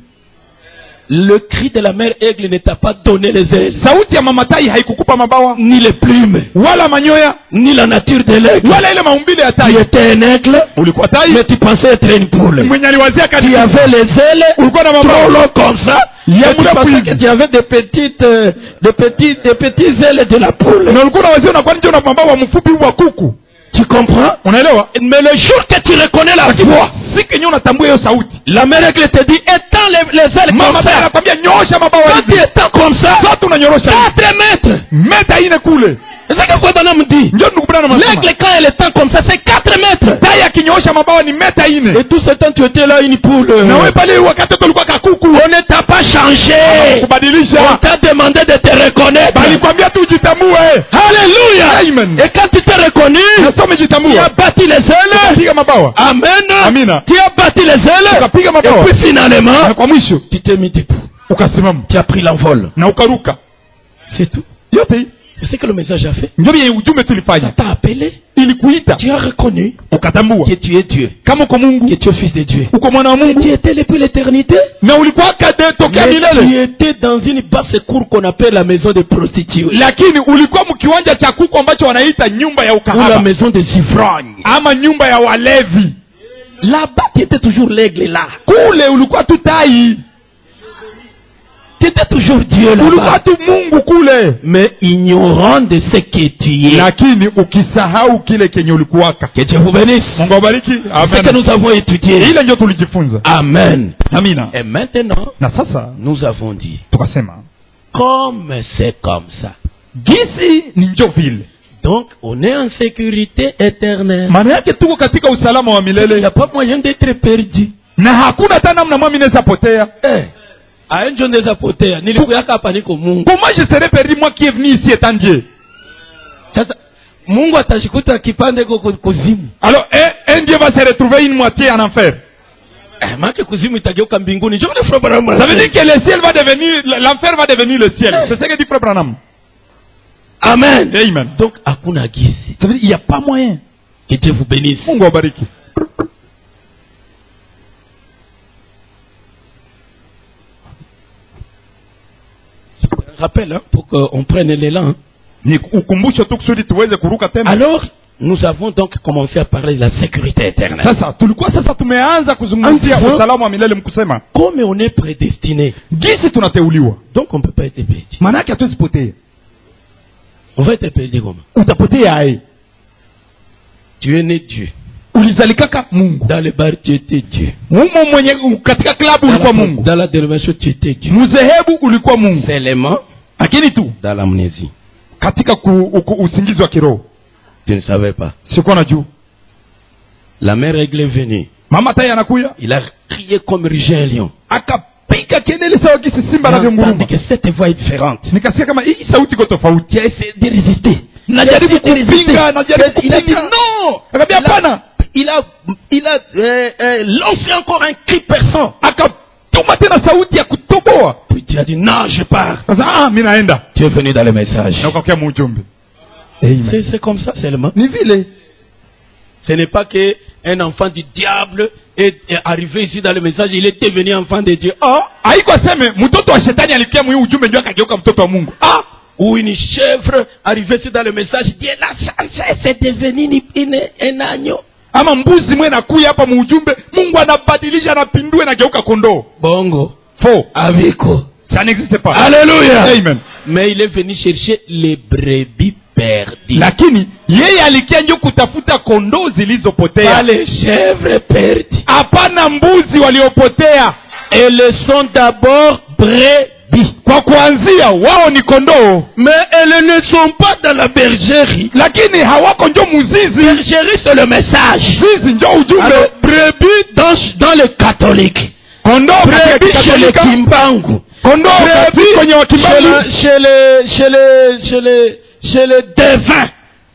Le cri de la mère aigle ne t'a pas donné les ailes. Sauti ya mama tai haikukupa mabawa, Ni les plumes. wala manyoya, Ni la nature de l'aigle. wala ile maumbile ya Tu tai. étais un aigle. Ulikuwa tai, Mais tu pensais être une poule. mwenye aliwazia Tu kati. avais les ailes. Ulikuwa na Trop mabawa. long comme ça. Ya Et tu mrefu pensais hivi. que tu avais des petites, euh, des petites, des petites ailes de la poule. Na ulikuwa unawazia unakuwa nje una mabawa mfupi wa kuku. Tu comprends? Unaelewa? Mais le jour que tu reconnais la voix, Siku yenyewe unatambua hiyo sauti. la mère aigle te dit, étends les, les ailes Mama comme tai ça. anakwambia nyoosha mabawa Quand tu hivi. étends comme ça, Sasa unanyorosha. quatre mètres. Meta ine kule. C'est ce que Bwana me dit. Ndio nukubana na masema. L'aigle, quand elle étend comme ça, c'est quatre mètres. Tai akinyoosha mabawa ni meta ine. Et tout ce temps, tu étais là, une poule. Na wewe pale wakati tulikuwa kakuku. On ne t'a pas changé. On Kubadilisha. t'a demandé de te reconnaître. Bali kwambia tu jitambue. Alléluia. Amen. Et quand tu t'es reconnu, Nasome tu jitambue. as bâti les ailes. Piga mabawa. Amen. Amina. Tu as bâti les ailes. Ukapiga Et mabawa. puis finalement, Na kwa mwisho tu t'es mis debout. ukasimama. Tu as pris l'envol. Na ukaruka. C'est tout. Yote hii. C'est ce que le message a fait. Ndio yenye ujumbe Ça tulifanya. t'a appelé. Ilikuita. Tu as reconnu Ukatambua. que tu es Dieu. Kama uko Mungu. Que tu es fils de Dieu. Uko mwana wa Tu Mungu. étais depuis l'éternité. Na ulikuwa kade tokea Mais tu milele. étais dans une basse cour qu'on appelle la maison des prostituées. Lakini ulikuwa mkiwanja cha kuku ambacho wanaita nyumba ya Ou la ukahaba. maison des ivrognes. Ama nyumba ya walevi. Là-bas, tu étais toujours l'aigle là. Kule ulikuwa tu tai. Tu étais toujours Dieu Ulikuwa là-bas. tu Mungu kule. Mais ignorant de ce que tu es. Lakini ukisahau kile kenye ulikuwaka. Que Dieu vous bénisse. Mungu abariki. C'est ce que Amen. nous avons étudié. Ile ndio tulijifunza. Amen. Amina. Et maintenant, Na sasa nous avons dit, tukasema comme c'est comme ça. gisi ni njo vile. Donc, on est en sécurité éternelle. Maana yake tuko katika usalama wa Il n'y milele a pas moyen d'être perdu. na hakuna hata namna mwami naweza potea. Eh, aenjo ndeza potea. Nilikuyaka hapa niko Mungu. Comment je serais perdu moi qui est venu ici étant Dieu? Sasa Mungu atashikuta kipande kwa kuzimu. Alors un, un Dieu va se retrouver une moitié en enfer. Eh, maana kuzimu itageuka mbinguni. Je veux frère Branham. Ça veut dire que le ciel va devenir, l'enfer va devenir le ciel. C'est ce que dit frère Branham. Amen. Amen. Donc hakuna gisi. Ça veut dire qu'il n'y a pas moyen. Que Dieu vous bénisse. Mungu abariki. Rappel hein, pour qu'on prenne l'élan. Ni ukumbusho tu kusudi tuweze kuruka tena. Alors, nous avons donc commencé à parler de la sécurité éternelle. Sasa tulikuwa sasa tumeanza kuzungumzia Anza. usalama wa milele mkusema Comme on est prédestiné, gisi tunateuliwa, donc on ne peut pas être perdu. maana yake hatuwezi potea. On va être perdu comment? Utapotea ai. Tu es né Dieu. Ulizalikaka Mungu. Dans le bar, tu étais Dieu. Mungu mwenye katika klabu ulikuwa Mungu. Dans la dénomination, tu étais Dieu. Mzehebu ulikuwa Mungu. Seulement, lakini tu dans l'amnésie, katika ku, uku, usingizi wa kiroho. Tu ne savais pas. Sikuwa najua. La mère règle est venue. Mama tai anakuya. Il a crié comme rugit un lion. Akapiga kelele sawa gisi simba anavyonguruma. Que cette voix est différente. Nikasikia kama hii sauti iko tofauti. Il a essayé de résister. Najaribu kupinga, najaribu Il a dit kupinga. non. Akambia hapana. Il a, il a euh, euh, lancé encore un cri perçant. Akatuma tena sauti ya kutoboa. Puis tu as dit non, je pars. Sasa ah, mimi naenda. Tu es venu dans le message. Na ukakia mujumbe. C'est, c'est comme ça seulement. Ni vile. Ce n'est pas que un enfant du diable est, est arrivé ici dans le message, il est devenu enfant de Dieu. Ah, haiko aseme mtoto wa shetani alikia mwi ujumbe ndio akageuka mtoto wa Mungu. Ah, ou une chèvre arrivée ici dans le message, Dieu l'a changé, c'est devenu une, une, un agneau. Ama mbuzi mwe nakuya hapa mu ujumbe, Mungu anabadilisha anapindua na geuka kondoo. Bongo. Faux. Aviko. Ça n'existe pas. Alléluia. Amen. Mais il est venu chercher les brebis perdues. Lakini yeye alikia ndio kutafuta kondoo zilizopotea. Pas les chèvres perdues. Hapana mbuzi waliopotea. Elles sont d'abord brebis. Kwa kuanzia wao ni kondoo. Mais elles ne sont pas dans la bergerie. Lakini hawako ndio muzizi. Bergerie c'est le message. Zizi ndio ujumbe. Alors, brebis dans, dans le catholique. Kondoo brebis chez le Kimbangu. Kondoo brebis kwenye wa Kimbangu. Chez les chez les chez les chez les devins.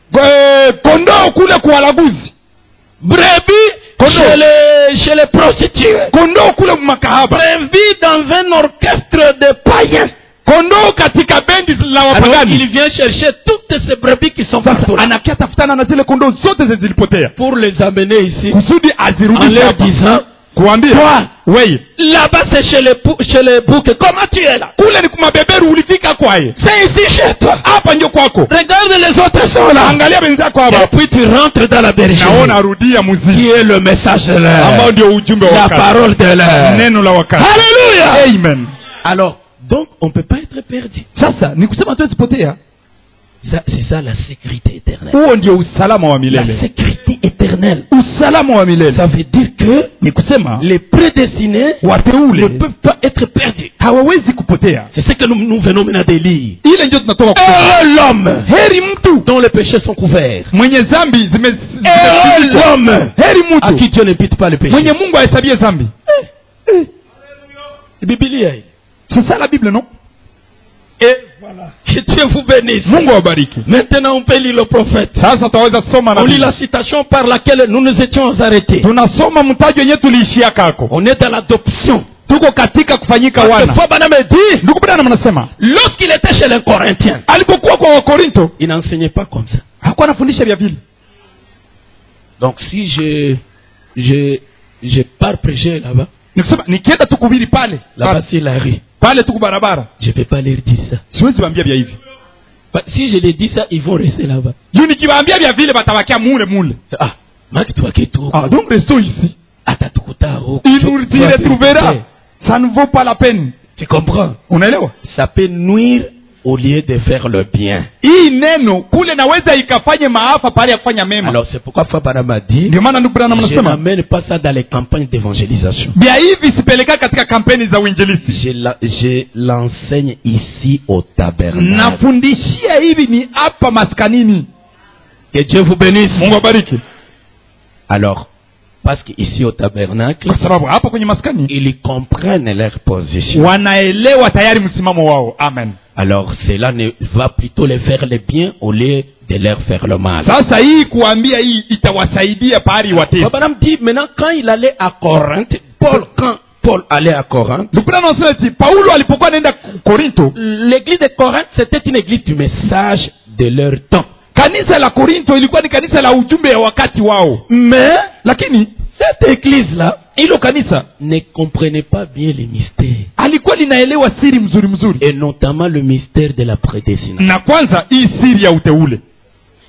Kondoo kule kwa walaguzi. Brebis chez les chez les prostituées. Kondoo kule makahaba. Brebis dans un orchestre de païens. Kondoo katika bendi la wapagani. Il vient chercher toutes ces brebis qui sont partout. Anakia tafutana na zile kondoo zote zilizopotea. Pour les amener ici. Kusudi azirudishe hapa. Disant, kuambia. Toi, wewe. Là-bas c'est chez les chez les boucs. Comment tu es là? Kule ni kumabeberu ulifika kwaye. C'est ici chez toi. Hapa ndio kwako. Regarde les autres sont là. Angalia wenzako hapa. Et puis tu rentres dans la bergerie. Naona rudia muziki. Qui est le message de l'heure. Ambao ndio ujumbe wa wakati. La parole de l'heure. Neno la wakati. Alléluia. Amen. Alors, donc on ne peut pas être perdu. Sasa ni kusema tu zipotea. Ça, c'est ça la sécurité éternelle. Huo ndio usalama wa milele. La sécurité éternelle. Usalama wa milele. Ça veut dire que ni kusema les prédestinés wateule ne peuvent pas être perdus. Hawawezi kupotea. C'est ce que nous, nous venons maintenant de lire. Ile ndio tunatoka kusema. L'homme. Heri mtu dont les péchés sont couverts. Mwenye dhambi zime l'homme. Heri mtu à qui Dieu n'impute pas le péché. Mwenye Mungu ahesabie dhambi. Eh. Eh. Biblia. C'est ça la Bible, non? Et voilà. Que Dieu vous bénisse. Mungu awabariki. Maintenant on peut lire le prophète. Sasa tutaweza soma na. On lit la citation par laquelle nous nous étions arrêtés. Tunasoma mtajo yenyewe tuliishia kako. On est dans l'adoption. Tuko katika kufanyika wana. Ndugu Branham anasema, lorsqu'il était chez les Corinthiens, alipokuwa kwa Wakorinto, il n'enseignait pas comme ça. Hakuwa anafundisha vya vile. Donc si je je je pars prêcher là-bas, nikusema nikienda tu kuhubiri pale, là-bas c'est la rue. Pale tuko barabara. Je peux pas leur dire ça. Siwezi waambia vya hivi. Si je les dis ça, ils vont rester là-bas. Juu nikiwaambia vya vile batabakia mule mule. Ah, maki tu akitu. Ah, donc restons ici. Atatukuta huko. Il nous dit retrouvera. Ça ne vaut pas la peine. Tu comprends? Unaelewa? Ça peut nuire au lieu de faire le bien. Hii neno kule naweza ikafanye maafa pale ya kufanya mema. Alors c'est pourquoi Fabara m'a dit, ndio maana ndugu Branham anasema, je n'amène pas ça dans les campagnes d'évangélisation. Bia hivi sipeleka katika kampeni za uinjilisti. Je la, je l'enseigne ici au tabernacle. Nafundishia hivi ni hapa maskanini. Que Dieu vous bénisse. Mungu abariki. Alors parce qu'ici au tabernacle, kwa sababu hapa kwenye maskani ils comprennent leur position. Wanaelewa tayari msimamo wao. Amen. Alors cela ne va plutôt les faire le bien au lieu de leur faire le mal. Sasa hii kuambia hii itawasaidia pari watii. Baba dit maintenant quand il allait à Corinthe, Paul quand Paul allait à Corinthe, Paulo alipokuwa anaenda Korinto, l'église de Corinthe c'était une église du message de leur temps. Kanisa la Korinto ilikuwa ni kanisa la ujumbe ya wakati wao. Mais lakini cette église là, ilo kanisa ne comprenait pas bien les mystères. Alikuwa linaelewa siri mzuri mzuri. Et notamment le mystère de la prédestination. Na kwanza hii siri ya uteule.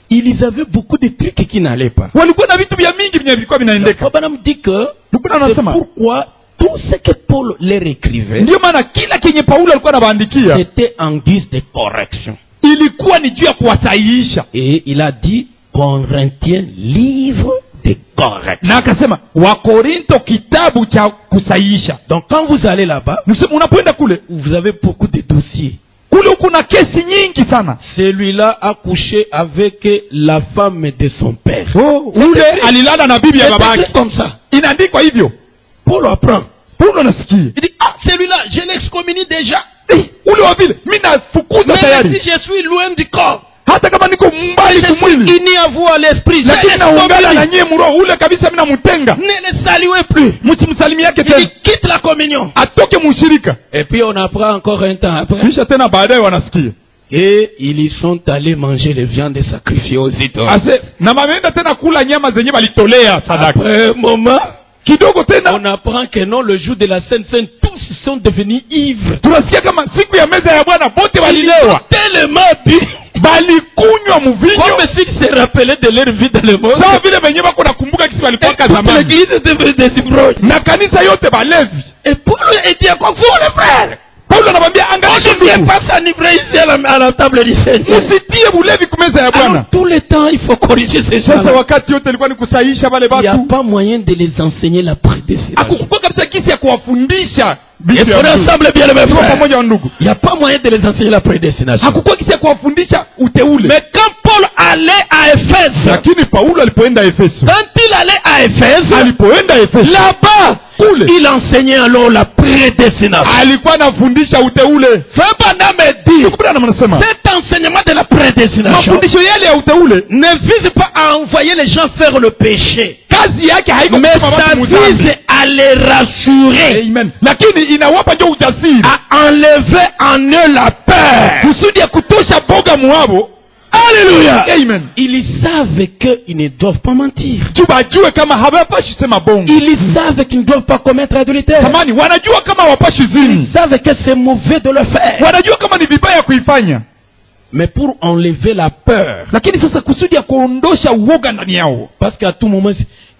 ils avaient beaucoup de trucs qui n'allaient pas. walikuwa na vitu vya mingi vyenye vilikuwa vinaendeka. Branham dit que c'est pourquoi tout ce que Paul leur écrivait, ndio maana kila kenye Paulo alikuwa anawaandikia c'était en guise de correction. ilikuwa ni juu ya kuwasahihisha. Et il a dit Corinthiens, livre de correction. Na akasema Wakorinto, kitabu cha kusahihisha. Donc quand vous allez là-bas, unapoenda kule, vous avez beaucoup de dossiers. Kule kuna kesi nyingi sana. Celui-là a couché avec la femme de son père. Oh, ule alilala na bibi ya babake. Comme ça. Inaandikwa hivyo. Paul apprend. Paulo anasikia. Il dit, ah, celui-là, je l'excommunie déjà. Eh, ule wa vile, mimi nafukuza tayari. Mais si je suis loin du corps, hata kama niko mbali kumwili, ini à vous à l'esprit, lakini naungana na nyie mroho, ule kabisa mimi namutenga. Ne le saluez plus. Msimsalimie yake tena. Il quitte la communion. Atoke mushirika. Et puis on apprend encore un temps après. Kisha tena baadaye wanasikia. Et ils y sont allés manger les viandes sacrifiées aux idoles. Ase, na mameenda tena kula nyama zenye walitolea sadaka. Après un moment, kidogo tena on apprend que non, le jour de la Sainte Seine, tous sont devenus ivres. Tunasikia kama siku ya meza ya Bwana bote walilewa. Tellement bu. Balikunywa mvinyo. Comme s'ils se rappelaient de leur vie dans le monde. Sawa vile wenyewe wako nakumbuka kisi walikuwa zamani. L'église devait des ivrogne. Na kanisa yote balevi. Et Paul dit à quoi vous les frères? Paulo anamwambia angalia ndugu. On ne pas s'enivrer ici à la table du Seigneur. Usitie bulevi kumeza ya Bwana. Tout le temps il faut corriger ces gens. Sasa wakati yote ilikuwa ni kusahihisha wale watu. Il n'y a pas moyen de les enseigner la prédestination. Akukuwa kabisa kisi ya kuwafundisha. Et pour ensemble bien le même frère. Pamoja ndugu. Il n'y a pas moyen de les enseigner la prédestination. Hakukuwa kisi ya kuwafundisha uteule. Mais quand Paul allait à Éphèse, lakini Paulo alipoenda Efeso, quand il allait à Éphèse, alipoenda Efeso, là-bas kule il enseignait alors la prédestination. Alikuwa anafundisha uteule. Fabana me dit, anasema cet enseignement de la prédestination, mafundisho yale ya uteule ne vise pas à envoyer les gens faire le péché. Kazi yake haiko mais ça vise à les rassurer. Amen. Lakini inawapa ndio ujasiri, à enlever en eux la peur, kusudi ya kutosha boga muabo. Alléluia. Amen. Ils savent qu'ils ne doivent pas mentir. Tubajue kama hawapashi sema bongo. Ils savent qu'ils ne doivent pas commettre adultère. Tamani wanajua kama hawapashi zini. Ils savent que c'est mauvais de le faire. Wanajua kama ni vibaya kuifanya. Mais pour enlever la peur. Lakini sasa kusudi ya kuondosha uoga ndani yao. Parce qu'à tout moment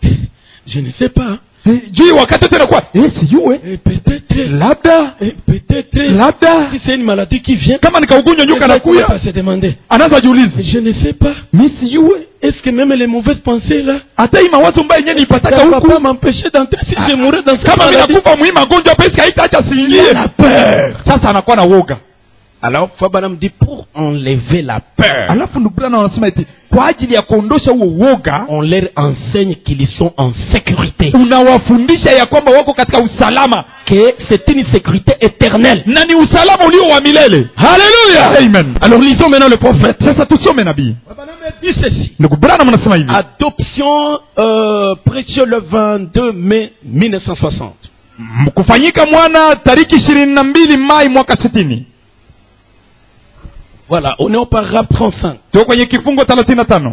je ne sais pas. Juu wakati tena kwa eh sijue eh, peut-être labda eh, peut-être labda si c'est une maladie qui vient kama nikaugonjwa nyoka na kuya se demander anaanza jiuliza je ne sais pas mimi sijue est-ce que même les mauvaises pensées là hata hii mawazo mbaya yenyewe nipataka huku pas m'empêcher d'entrer si je mourrais dans cette kama maladie ninakufa muhimu magonjwa pesa haitaacha siingie la peur. Sasa anakuwa na woga. Alors Fabanam dit pour enlever la peur. Alafu ndugu Branham anasema eti kwa ajili ya kuondosha huo woga, on leur enseigne qu'ils sont en sécurité. Unawafundisha ya kwamba wako katika usalama, que c'est une sécurité éternelle. Na ni usalama ulio wa milele. Alléluia. Amen. Alors lisons maintenant le prophète. Sasa tusome nabii. Fabanam dit ceci. Ndugu Branham anasema hivi. Adoption euh, prêchée le vingt-deux mai mille neuf cent soixante. Kufanyika mwana tariki ishirini na mbili Mai mwaka sitini. Voilà, on est au paragraphe trente-cinq. Tuko kwenye kifungo thelathini na tano.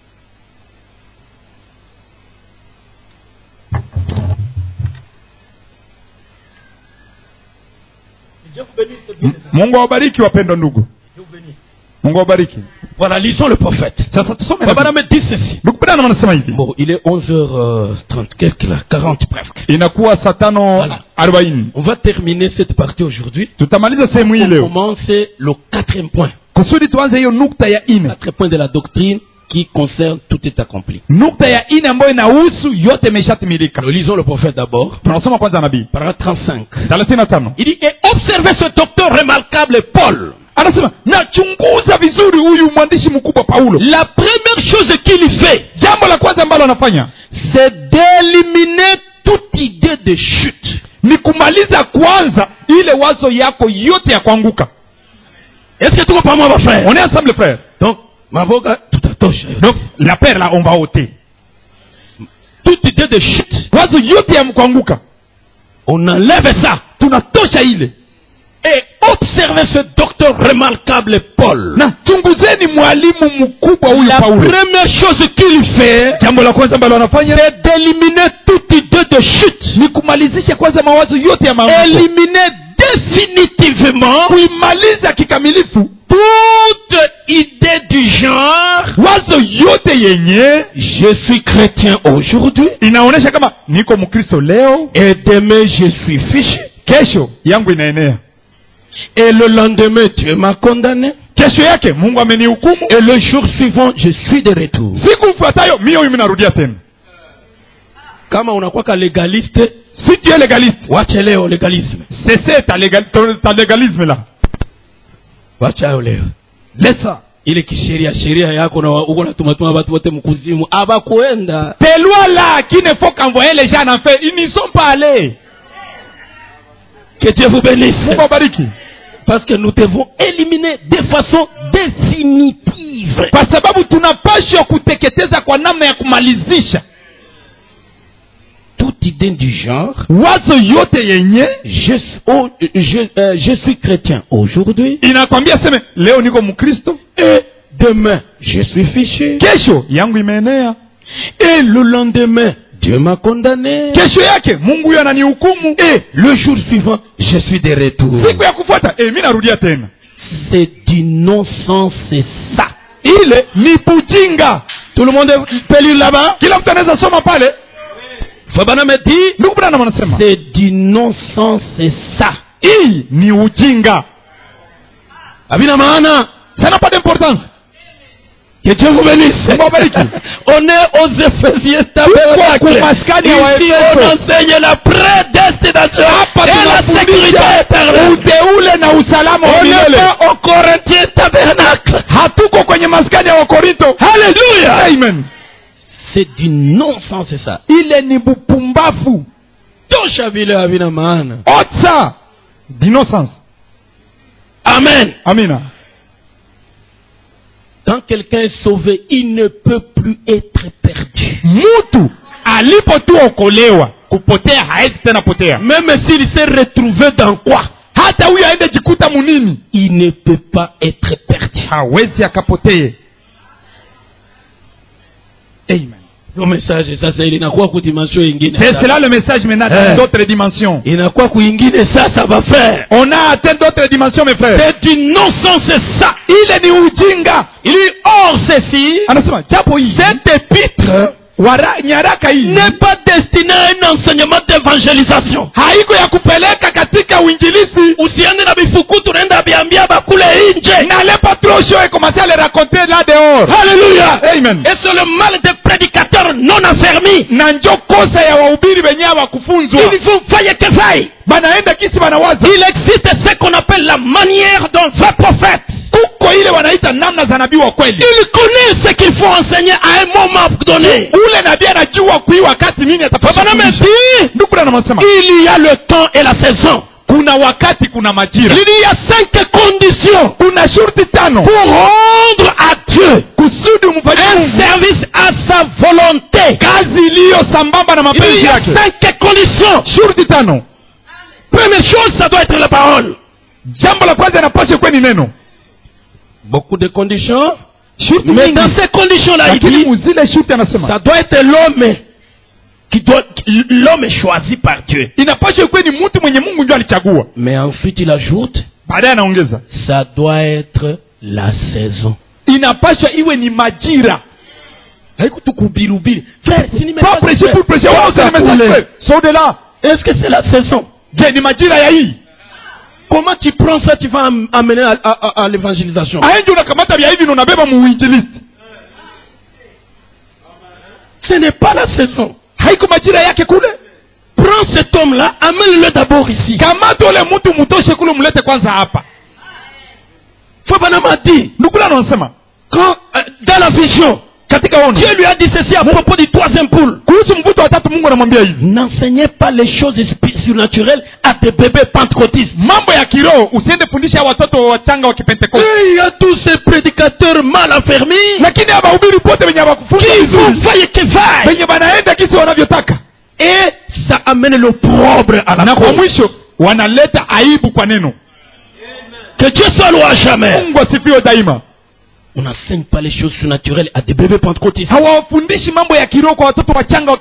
Mungu awabariki wapendwa ndugu. Mungu awabariki. Voilà, lisons le prophète. Sasa tusome. Baba me dit ceci. Ndugu Branham anasema hivi. Bon, il est onze heures trente quelque là, quarante presque. Inakuwa saa tano arobaini. On va terminer cette partie aujourd'hui. Tutamaliza sehemu hii leo. On commence le quatrième point. Kusudi tuanze hiyo nukta ya ine. Quatrième point de la doctrine qui concerne tout est accompli. Nukta ya ine ambayo inahusu yote imeshatimilika. Nous lisons le prophète d'abord. Tunasoma kwanza nabii. Paragraphe trente-cinq. thelathini na tano. Il dit et observez ce docteur remarquable Paul. Anasema nachunguza vizuri huyu mwandishi mkubwa Paulo. La première chose qu'il fait, jambo la kwanza ambalo anafanya, c'est d'éliminer toute idée de chute. Ni kumaliza kwanza ile wazo yako yote ya kuanguka. Est-ce que tu comprends moi, mon frère? On est ensemble, frère. Donc, ma voix, tout attention. Donc, la paire là, on va ôter toute idée de chute. Wazo yote ya kuanguka, on enlève ça. Tunatosha ile. Et observez ce docteur remarquable Paul. Na chunguzeni mwalimu mkubwa huyu Paulo. La première chose qu'il fait, jambo la kwanza ambalo anafanya, c'est d'éliminer toute idée de chute. Ni kumalizisha kwanza mawazo yote ya maanguko. Éliminer définitivement, kuimaliza kikamilifu, toute idée du genre wazo yote yenye je suis chrétien aujourd'hui inaonesha kama niko mkristo leo, et demain je suis fichu, kesho yangu inaenea, et le lendemain Dieu m'a condamné, kesho yake Mungu amenihukumu, et le jour suivant je suis de retour. siku ifuatayo mimi mimi narudia tena. Kama unakuwa ka legaliste, si tu es légaliste, wacha leo legalisme, c'est ta légal ta légalisme là, wacha leo laisse ile kisheria sheria yako na uko natuma tuma watu wote mkuzimu aba kuenda. Tes lois là qui ne faut qu'envoyer les gens en fait, ils n'y sont pas allés. Que Dieu vous bénisse. Mungu bariki. Parce que nous devons éliminer de façon définitive. Kwa sababu tunapaswa kuteketeza kwa namna ya kumalizisha toute idée du genre. Wazo yote yenye je, oh, je, euh, je suis chrétien aujourd'hui. Inakwambia sema leo niko mkristo, et demain je suis fiché. Kesho yangu imeenea. Et le lendemain Dieu m'a condamné. Kesho yake Mungu huyo ananihukumu. Et le jour suivant je suis de retour. Siku ya kufuata eh mimi narudia tena. C'est du non-sens, c'est ça. Ile ni bujinga. Tout le monde peut lire là-bas. Kila mtu anaweza soma pale. Fabana me dit, c'est du non-sens, c'est ça. Hii ni ujinga. Abina maana, ça n'a pas d'importance. Que Dieu vous bénisse. On est aux Éphésiens tabernacles. Ici on enseigne la prédestination et la sécurité éternelle. On n'est pas aux Corinthiens tabernacle. Hatuko kwenye maskani ya Wakorinto. Hallelujah. Amen. C'est du non-sens, c'est ça. Ile ni bupumbafu. Tosha vile havina maana. Otsa. D'innocence. Amen. Amina. Quand quelqu'un est sauvé, il ne peut plus être perdu. Mutu alipo tu okolewa, kupotea haezi tena potea. Même s'il s'est retrouvé dans quoi? Hata huyo aende jikuta munini, il ne peut pas être perdu. Hawezi akapotee. Amen. Le message ça c'est inakuwa ku dimension nyingine. C'est cela le message maintenant dans eh, d'autres dimensions. Inakuwa ku nyingine ça ça va faire. On a atteint d'autres dimensions mes frères. C'est du non-sens, c'est ça. Ile ni ujinga. Il dit or ceci. Anasema japo hii cette épître wara nyaraka hii n'est pas destiné à un enseignement d'évangélisation. Haiko ya kupeleka katika uinjilisi. Usiende na bifuku tunaenda biambia bakule nje. Na les patrons et commencer à les raconter là dehors. Alléluia. Amen. Et c'est le mal des prédicateurs non affermis. Na njo kosa ya wahubiri wenyewe hawakufunzwa. Il faut faire que ça. Banaenda kisi banawaza. Il existe ce qu'on appelle la manière dont va prophète. Kuko ile wanaita namna za nabii wa kweli. Il connaît ce qu'il faut enseigner à un moment donné. Ule nabii anajua kui wakati nini atapata. Ndugu anasema il y a le temps et la saison. Kuna wakati kuna majira. Il y a cinq conditions. Kuna shurti tano. Pour rendre à Dieu kusudi mfanye un service à sa volonté. Kazi iliyo sambamba na mapenzi yake. Il y a cinq conditions. Shurti tano. Première chose, ça doit être la parole. Jambo la kwanza inapaswa kuwa ni neno. Beaucoup de conditions. Mais dans ces conditions-là, il dit, ça doit être l'homme qui doit, l'homme est choisi par Dieu. Mais ensuite il ajoute, ça doit être la saison. Frère, si pas prêcher pour prêcher, sors de là. Est-ce que c'est la saison? Comment tu prends ça, tu vas amener à, à, à, à l'évangélisation? Ce n'est pas la saison. Prends cet homme-là, amène-le d'abord ici. Fabanama dit, quand, euh, dans la vision, Dieu lui a dit ceci à propos du troisième poule. N'enseignez pas les choses surnaturelles à des bébés pentecôtistes. Il y a tous ces prédicateurs mal affermis qui vont faillir que vaillent. Et ça amène l'opprobre à la cause. Que Dieu soit loué à jamais. On n'enseigne pas les choses surnaturelles à des bébés pentecôtistes.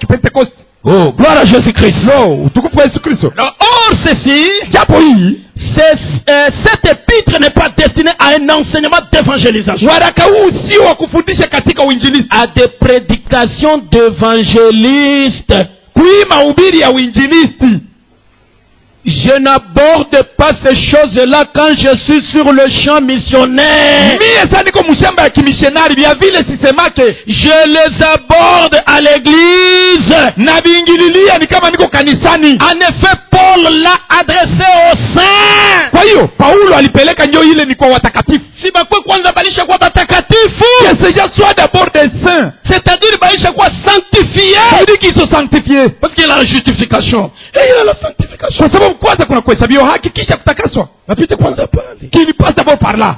Oh, gloire à Jésus-Christ. Or ceci, c'est, euh, cette épître n'est pas destinée à un enseignement d'évangélisation, waraka huu sio wa kufundisha katika uinjilisti, à des prédications d'évangélistes. kuima hubiri ya uinjilisti. Je n'aborde pas ces choses-là quand je suis sur le champ missionnaire. Mie sasa niko mshamba ya kimissionari, vya vile sisemake. Je les aborde à l'église. Na viingililia ni kama niko kanisani. En effet, Paul l'a adressé aux saints. Kwa hiyo Paulo alipeleka njoo ile ni kwa watakatifu. Si bakwe kwanza balisha kwa watakatifu. Que ces gens soient d'abord des saints. C'est-à-dire balisha kwa sanctifiés. Ça veut dire qu'ils sont sanctifiés. Parce qu'il y a la justification et il y a la sanctification. Kwa sababu kwanza kuna kuhesabiwa haki kisha kutakaswa. Napite kwanza pale. Qui passe d'abord par là.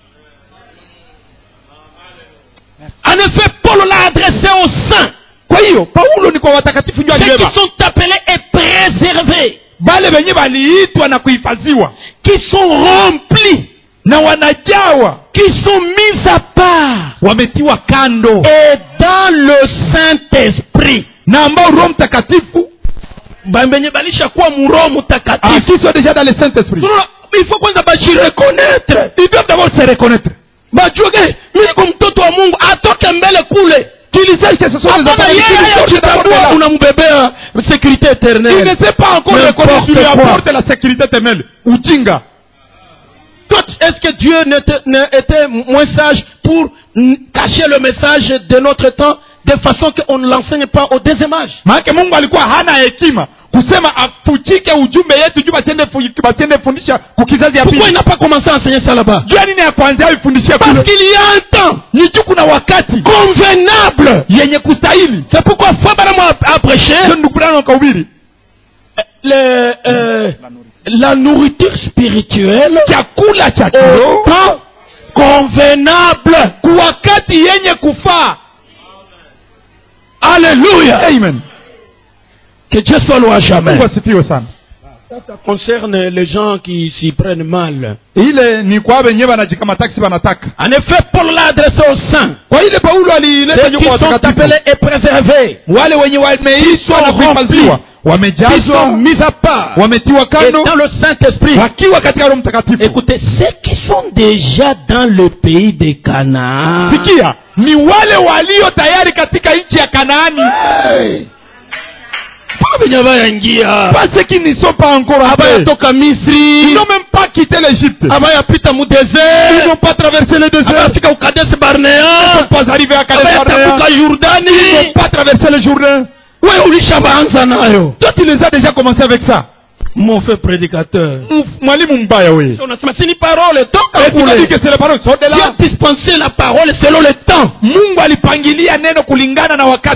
En effet, Paul l'a adressé aux saints. Kwa hiyo Paulo ni kwa watakatifu njoo alibeba. Ceux qui sont appelés et préservés. Bale wenye waliitwa na kuhifadhiwa. Qui sont remplis. Na wanajawa. Qui sont mis à part. Wametiwa kando. Et dans le Saint-Esprit. Na ambao Roho Mtakatifu bambenye balisha kuwa mroho mtakatifu. Ah, qui sont déjà dans le Saint-Esprit. Il faut kwanza baji reconnaître. Ils doivent d'abord se reconnaître. Bajue ke mimi niko mtoto wa Mungu, atoke mbele kule. Tulisais que ce soit des enfants qui unambebea sécurité éternelle. Il ne sait pas encore reconnaître, tu lui apportes la sécurité éternelle. Ujinga. Est-ce que Dieu était moins sage pour cacher le message de notre temps de façon qu'on ne l'enseigne pas au deuxième âge? Maana Mungu alikuwa hana hekima kusema afuchike ujumbe yetu juu basiende basiende fundisha kukizazi ya pili. Pourquoi il n'a pas commencé à enseigner ça là-bas? Juu nini ya kwanza ifundishia kule? Parce qu'il y a un temps, ni juu kuna wakati convenable yenye kustahili. C'est pourquoi Fabarama a prêché le euh, la nourriture spirituelle chakula cha kiroho convenable kwa wakati yenye kufaa. Alléluia. Amen. Que Dieu soit loué à jamais. Mungu asifiwe sana. Ça concerne les gens qui s'y prennent mal. Ile ni kwa wenyewe wanajikamata kisi wanataka. En effet, Paul l'a adressé aux saints. Kwa ile Paulo alileta nyuma kwa watakatifu. Appelés et préservés. Wale wenye wameitwa na kuhifadhiwa, wamejazwa, mis à part, wametiwa kando, et dans le Saint-Esprit, wakiwa katika Roho Mtakatifu. Écoutez, ceux qui sont déjà dans le pays de Canaan. Sikia, ni wale walio tayari katika nchi ya Kanaani. Hey. Pas ceux qui n'y sont pas encore arrivés. Ils n'ont même pas quitté l'Égypte. Ils n'ont pas traversé le désert. Ils ne sont pas arrivés à Kadesh Barnea. Ils n'ont pas traversé le Jourdain. Toi tu les as déjà commencé avec ça. Mon fait prédicateur. Mwalimu mbaya wewe. C'est une parole et tu dis que c'est la parole sort de là. Dieu a dispensé la parole selon le temps. Mungu alipangilia neno kulingana na wakati.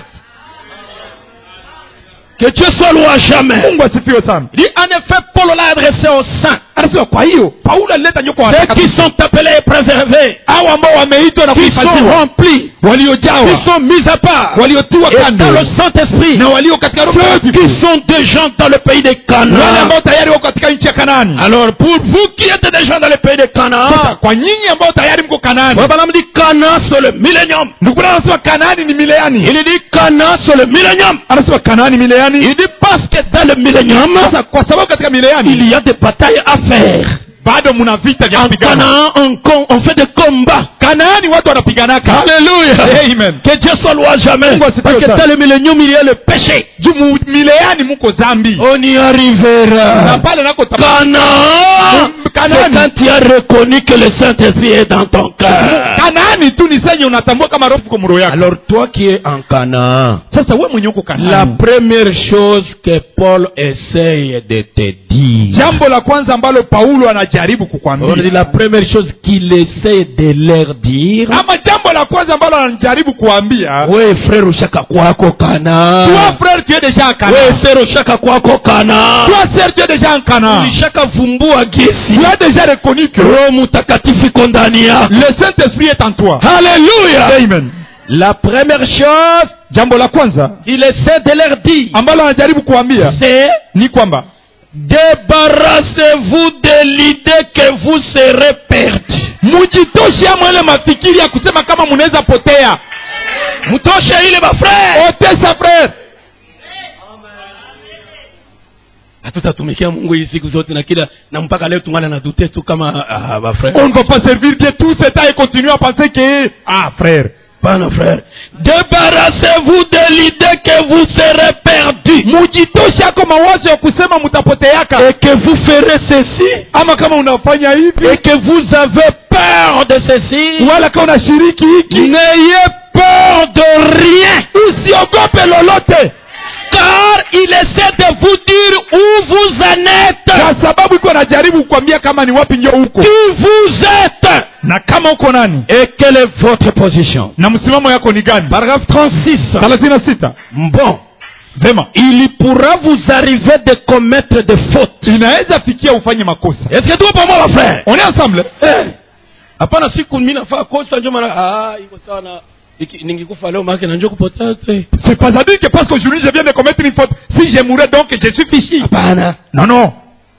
Que Dieu soit loué à jamais. Mungu asifiwe sana. Dit en effet Paul l'a adressé aux saints. Anasema kwa hiyo Paulo alileta nyoko wa ceux qui sont appelés et préservés. Hao ambao wameitwa na kuhifadhiwa. Qui sont remplis. Waliojawa. Qui sont mis à part. Waliotiwa kando. Dans le Saint-Esprit. Na walio katika Roho Mtakatifu. Qui sont des gens dans le pays de Canaan. Wale ambao tayari wako katika nchi ya Kanaani. Alors pour vous qui êtes des gens dans le pays de Canaan. Sasa kwa nyinyi ambao tayari mko Kanaani. Baba namdi Canaan c'est le millénium. Ndugu anasema Kanaani ni milenium. Il dit Canaan c'est le millénium. Anasema Kanaani milenium. Il dit parce que dans le millénium. Sasa kwa sababu katika milenium il y a des batailles à faire. Bado muna vita vya kupigana. En Canaan on fait des combats. Kanaani watu wanapiganaka. Alléluia. Amen. Que Dieu soit loué jamais. Parce que dans le millénium il y a le péché. Du millénium muko zambi. On y arrivera. Na pale nako Canaan. C'est quand tu as reconnu que le Saint-Esprit est dans ton cœur. Kanaani tu ni senye unatambua kama Roho yuko mroho yako. Alors toi qui es en Canaan. Sasa wewe mwenye uko Kanaani. La première chose que Paul essaye de te dire. Jambo la kwanza ambalo Paulo anajaribu kukwambia. La première chose qu'il essaie de leur dire. Ama jambo la kwanza ambalo anajaribu kuambia. Wewe frère ushaka kwako Canaan. Toi frère tu es déjà en Canaan. Wewe sœur ushaka kwako Canaan. Toi sœur tu es déjà en Canaan. Ulishaka vumbua gesi. Tu as déjà reconnu que Roho Mtakatifu iko ndani yako. Le Saint-Esprit est en toi. Alléluia. Amen. La première chose, jambo la kwanza, il essaie de leur dire, ambalo anajaribu kuambia, c'est ni kwamba débarrassez-vous de l'idée que vous serez perdus. Mujitoshe mwele mafikiri ya kusema kama mnaweza potea. Mutoshe ile ba frère. Otesha frère. hatutatumikia Mungu hii siku zote na kila na mpaka leo tungali na douter tu kama ah, ba frère. On ne va pas servir Dieu tout ce temps et continuer à penser que ah frère, pana frère. Débarrassez-vous de l'idée que vous serez perdu. Mujitosha kwa mawazo ya kusema mtapoteaka. Et que vous ferez ceci. Ama kama unafanya hivi. Et que vous avez peur de ceci. Wala kama unashiriki hiki. N'ayez peur de rien. Usiogope lolote. Car il essaie de vous dire où vous en êtes. Kwa sababu iko anajaribu kukwambia kama ni wapi ndio huko. Qui vous êtes. Na kama uko nani? Et quelle est votre position? Na msimamo yako ni gani? Paragraphe trente-six. thelathini na sita. Bon. Vema. Il pourra vous arriver de commettre des fautes. Inaweza fikia ufanye makosa. Est-ce que tu comprends mon frère? On est ensemble. Eh. Hapana siku mimi nafaa kosa ndio maana ah iko sawa na ningekufa leo maana na njoo kupotea. C'est pas à dire que parce qu'aujourd'hui je viens de commettre une faute, si je mourrais donc je suis fichu. Hapana. Non non.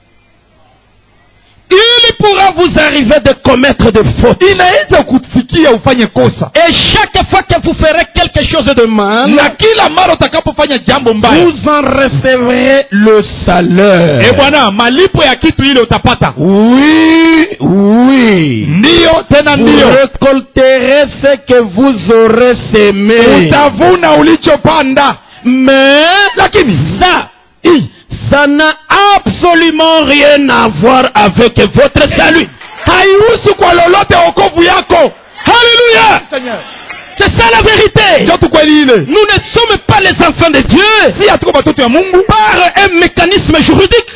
Il pourra vous arriver de commettre des fautes. Inaweza kufikia ufanye kosa. Et chaque fois que vous ferez quelque chose de mal, na kila mara utakapofanya jambo mbaya, vous en recevrez le salaire. Eh bwana, malipo ya kitu ile utapata. Oui, oui. Ndio tena ndio. Vous récolterez ce que vous aurez semé. Utavuna ulichopanda. Mais lakini ça, ça n'a absolument rien à voir avec votre salut. Haihusu kwa lolote wokovu yako. Alléluia. Seigneur. C'est ça la vérité. Nous ne sommes pas les enfants de Dieu par un mécanisme juridique.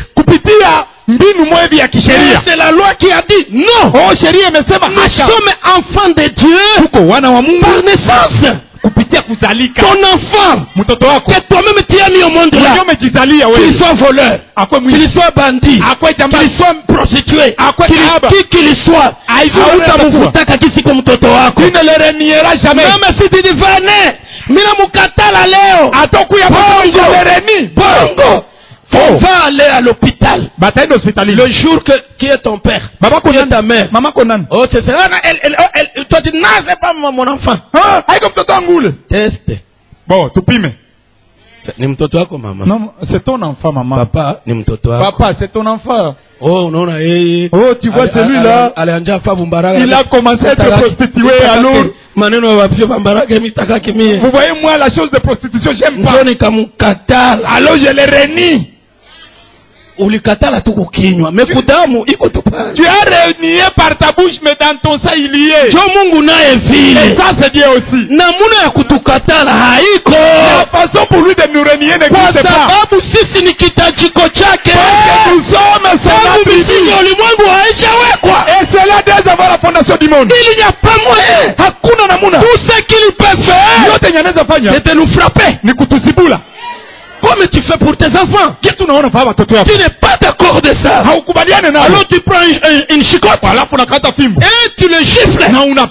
C'est la loi qui a dit non. Nous sommes enfants de Dieu par naissance. Ton enfant que toi-même tu as mis au monde là, qu'il soit voleur, qu'il soit bandit, qu'il soit prostitué, qui qu'il soit, hautamuvutaka kisi kwa mtoto wako. Même si tu dis vane mina mukatala leo atokuya bongo, on va aller à l'hôpital le jour que qui est ton père, qui est ta mère. Oh c'est ça. Elle, elle, elle, toi tu dis non c'est pas mon enfant. Teste. Bon tupime. Ni mtoto wako mama? Non, c'est ton enfant maman. Papa ni mtoto wako. Papa c'est ton enfant. Oh unaona yeye. Oh tu vois celui-là. Il a commencé à se prostituer alors. Maneno ya wapio bambaraka mitaka kimie. Vous voyez moi la chose de prostitution j'aime pas. Njoni kamukatala. Alors je le renie. Ulikatala tu kukinywa mekudamu iko tu pale. Tu as renié par ta bouche mais dans ton sein il y est. Jo Mungu naye vile. Et ça c'est Dieu aussi. Namuna ya kutukatala haiko. La façon pour lui de nous renier n'existe pas. Kwa sababu sisi ni kitajiko chake. Nous sommes sababu misingi ulimwengu haijawekwa. Et c'est là dès avant la fondation du monde. Il n'y a pas moyen. Hakuna namuna. Tout ce qu'il peut faire. Yote nyaneza fanya. C'est de nous frapper. Ni kutuzibula. Comme tu fais pour tes enfants. Tu n'es pas d'accord de ça. Alors tu prends une, une chicotte et tu le gifles.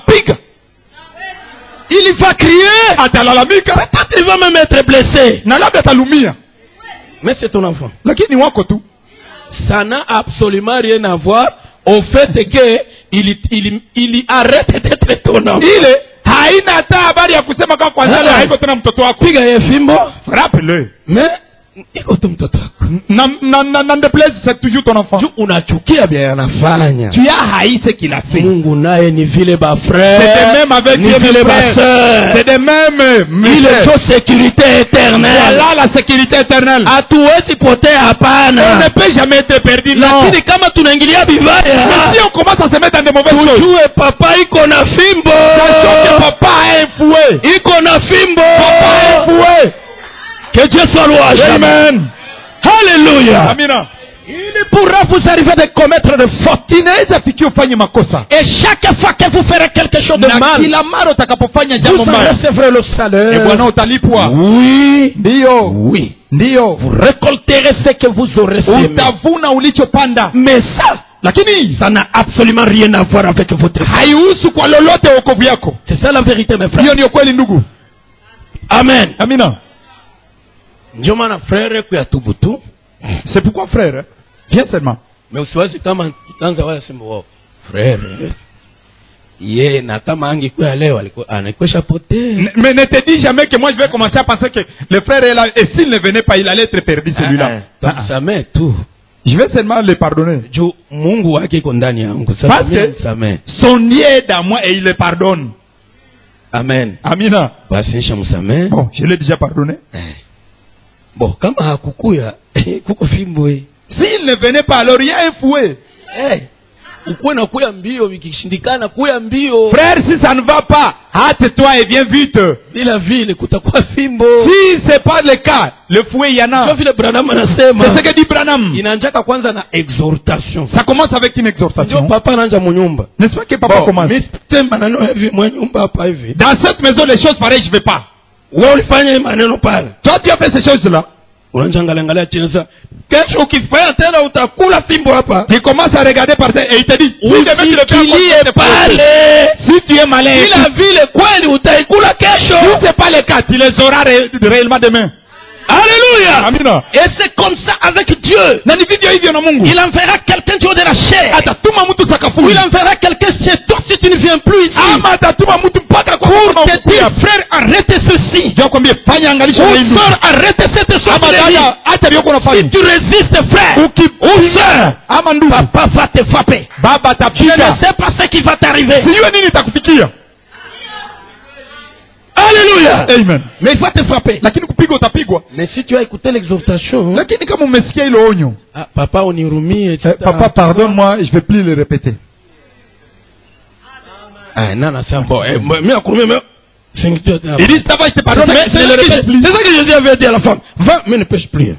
Il va crier. Peut-être il va même être blessé. Mais c'est ton enfant. Ça n'a absolument rien à voir au fait que il, il, il arrête d'être ton enfant. Il est haina hata habari ya kusema kama kwanza leo haiko tena mtoto wako. Piga yeye fimbo, frappe le. Mais iko tu mtoto wako. Na na na na déplaise c'est toujours ton enfant. Tu unachukia bien anafanya. Tu as haï ce qu'il a fait. Mungu naye ni vile ba frère. C'est de même avec ni vile ba sœur. C'est de même. Il est sécurité éternelle. Voilà la sécurité éternelle. Hatuwezi potea hapana. On ne peut jamais être perdu. Non. Lakini kama tunaingilia vibaya. Mais si on commence à se mettre dans des mauvaises choses. Tujue papa iko na fimbo. Sachant que papa a un fouet. Iko na fimbo. Papa a un fouet. Que Dieu soit loué. Amen. Alléluia. Amina. Il pourra vous arriver de commettre des fautes. Et chaque fois que vous ferez quelque chose de mal, vous recevrez le salaire. Oui. Ndio. Oui. Ndio. Vous récolterez ce que vous aurez semé. Utavuna ulichopanda. Mais ça, lakini ça n'a absolument rien à voir avec votre haihusu kwa lolote wokovu yako. C'est ça la vérité mes frères. Hiyo ni kweli ndugu. Amen. Amina. Ndio maana frère kuyatubu tu. C'est pourquoi frère, viens seulement. Mais usiwazi kama kwanza wala sema wao frère. Ye na kama angekuwa leo alikuwa anakwesha potea. Mais ne te dis jamais que moi je vais commencer à penser que le frère est là et s'il ne venait pas il allait être perdu celui-là. Ah, Samee tu. Je vais seulement le pardonner. Jo Mungu wake iko ndani yangu. Parce que son nier est dans moi et il le pardonne. Amen. Amina. Basi nishamsamehe. Bon, je l'ai déjà pardonné. Eh. Bon, kama hakukuya kuko fimbo hii. S'il ne venait pas alors il y a un fouet. Eh. Ukuwe na kuya mbio vikishindikana kuya mbio. Frère, si ça ne va pas, hâte-toi et viens vite. Bila vile kutakuwa fimbo. Si c'est pas le cas, le fouet il y en a. Sio vile Branham anasema. C'est ce que dit Branham. Inaanzaka kwanza na exhortation. Ça commence avec une exhortation. Ndio papa anaanza munyumba. N'est-ce pas que papa bon, commence? Mimi maneno hivi munyumba hapa hivi. Dans cette maison les choses pareilles je vais pas. Wewe ulifanya maneno pale. Toi tu as fait ces choses là. Unaangalia chini sasa. Kesho ukifanya tena utakula fimbo hapa. Tu commences à regarder par terre et il te dit oui, demain tu le fais pale. Si tu es malin. Bila vile kweli utaikula kesho. Si c'est pas le cas, tu les auras ré réellement demain. Alléluia. Amina. Et c'est comme ça avec Dieu. Il enverra quelqu'un sur de la chair. Il enverra quelqu'un chez toi si tu ne viens plus ici. Pour te dire, frère, arrête ceci. Ou sœur, arrête cette sorcellerie. Si tu résistes, frère, ou sœur, papa va te frapper. Tu ne sais pas ce qui va t'arriver. Alléluia. Amen. Mais il va te frapper. Mais si tu as écouté l'exhortation, hein? Ah, papa onirumie, eh, papa pardonne-moi, je ne vais plus le répéter. Ah non, non, c'est bon. Eh, mais à combien il dit ça va, je te pardonne, mais c'est ça que Jésus avait dit à la femme. Va, mais ne pêche plus.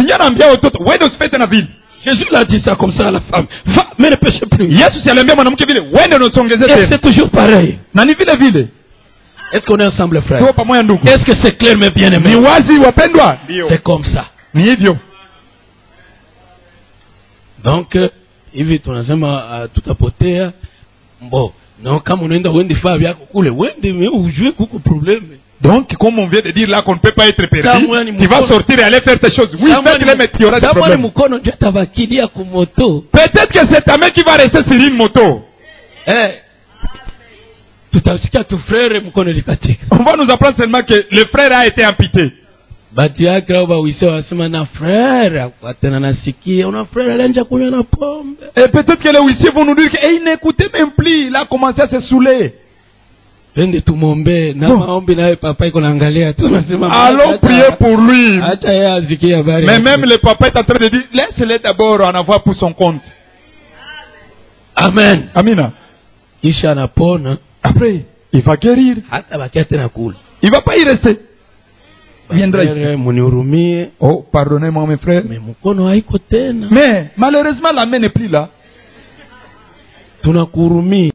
Jésus l'a dit ça comme ça à la femme. Va, mais ne pêche plus. Et c'est toujours pareil. Est-ce qu'on est ensemble, frère? Est-ce que c'est clair, mes bien-aimés? C'est comme ça. Donc, hivi tunasema tutapotea. Bon, non, kama unaenda uende faa vyako kule, uende mais ujue kuko problème. Donc, comme on vient de dire là qu'on ne peut pas être perdu, tu vas sortir et aller faire tes choses. Oui, fais-les, mais tu auras des problèmes. Peut-être que c'est ta main qui va rester sur une moto. Eh. On va nous apprendre seulement que le frère a été amputé. Et peut-être que les huissiers vont nous dire que hey, n'écoutez même plus, il a commencé à se saouler. Allons prier pour lui. Mais même le papa est en train de dire laisse-le d'abord en avoir pour son compte. Amen. Amina. Après, il va guérir. Il ne va pas y rester. Il viendra ici. Oh, pardonnez-moi mes frères. Mais malheureusement, la main n'est plus là.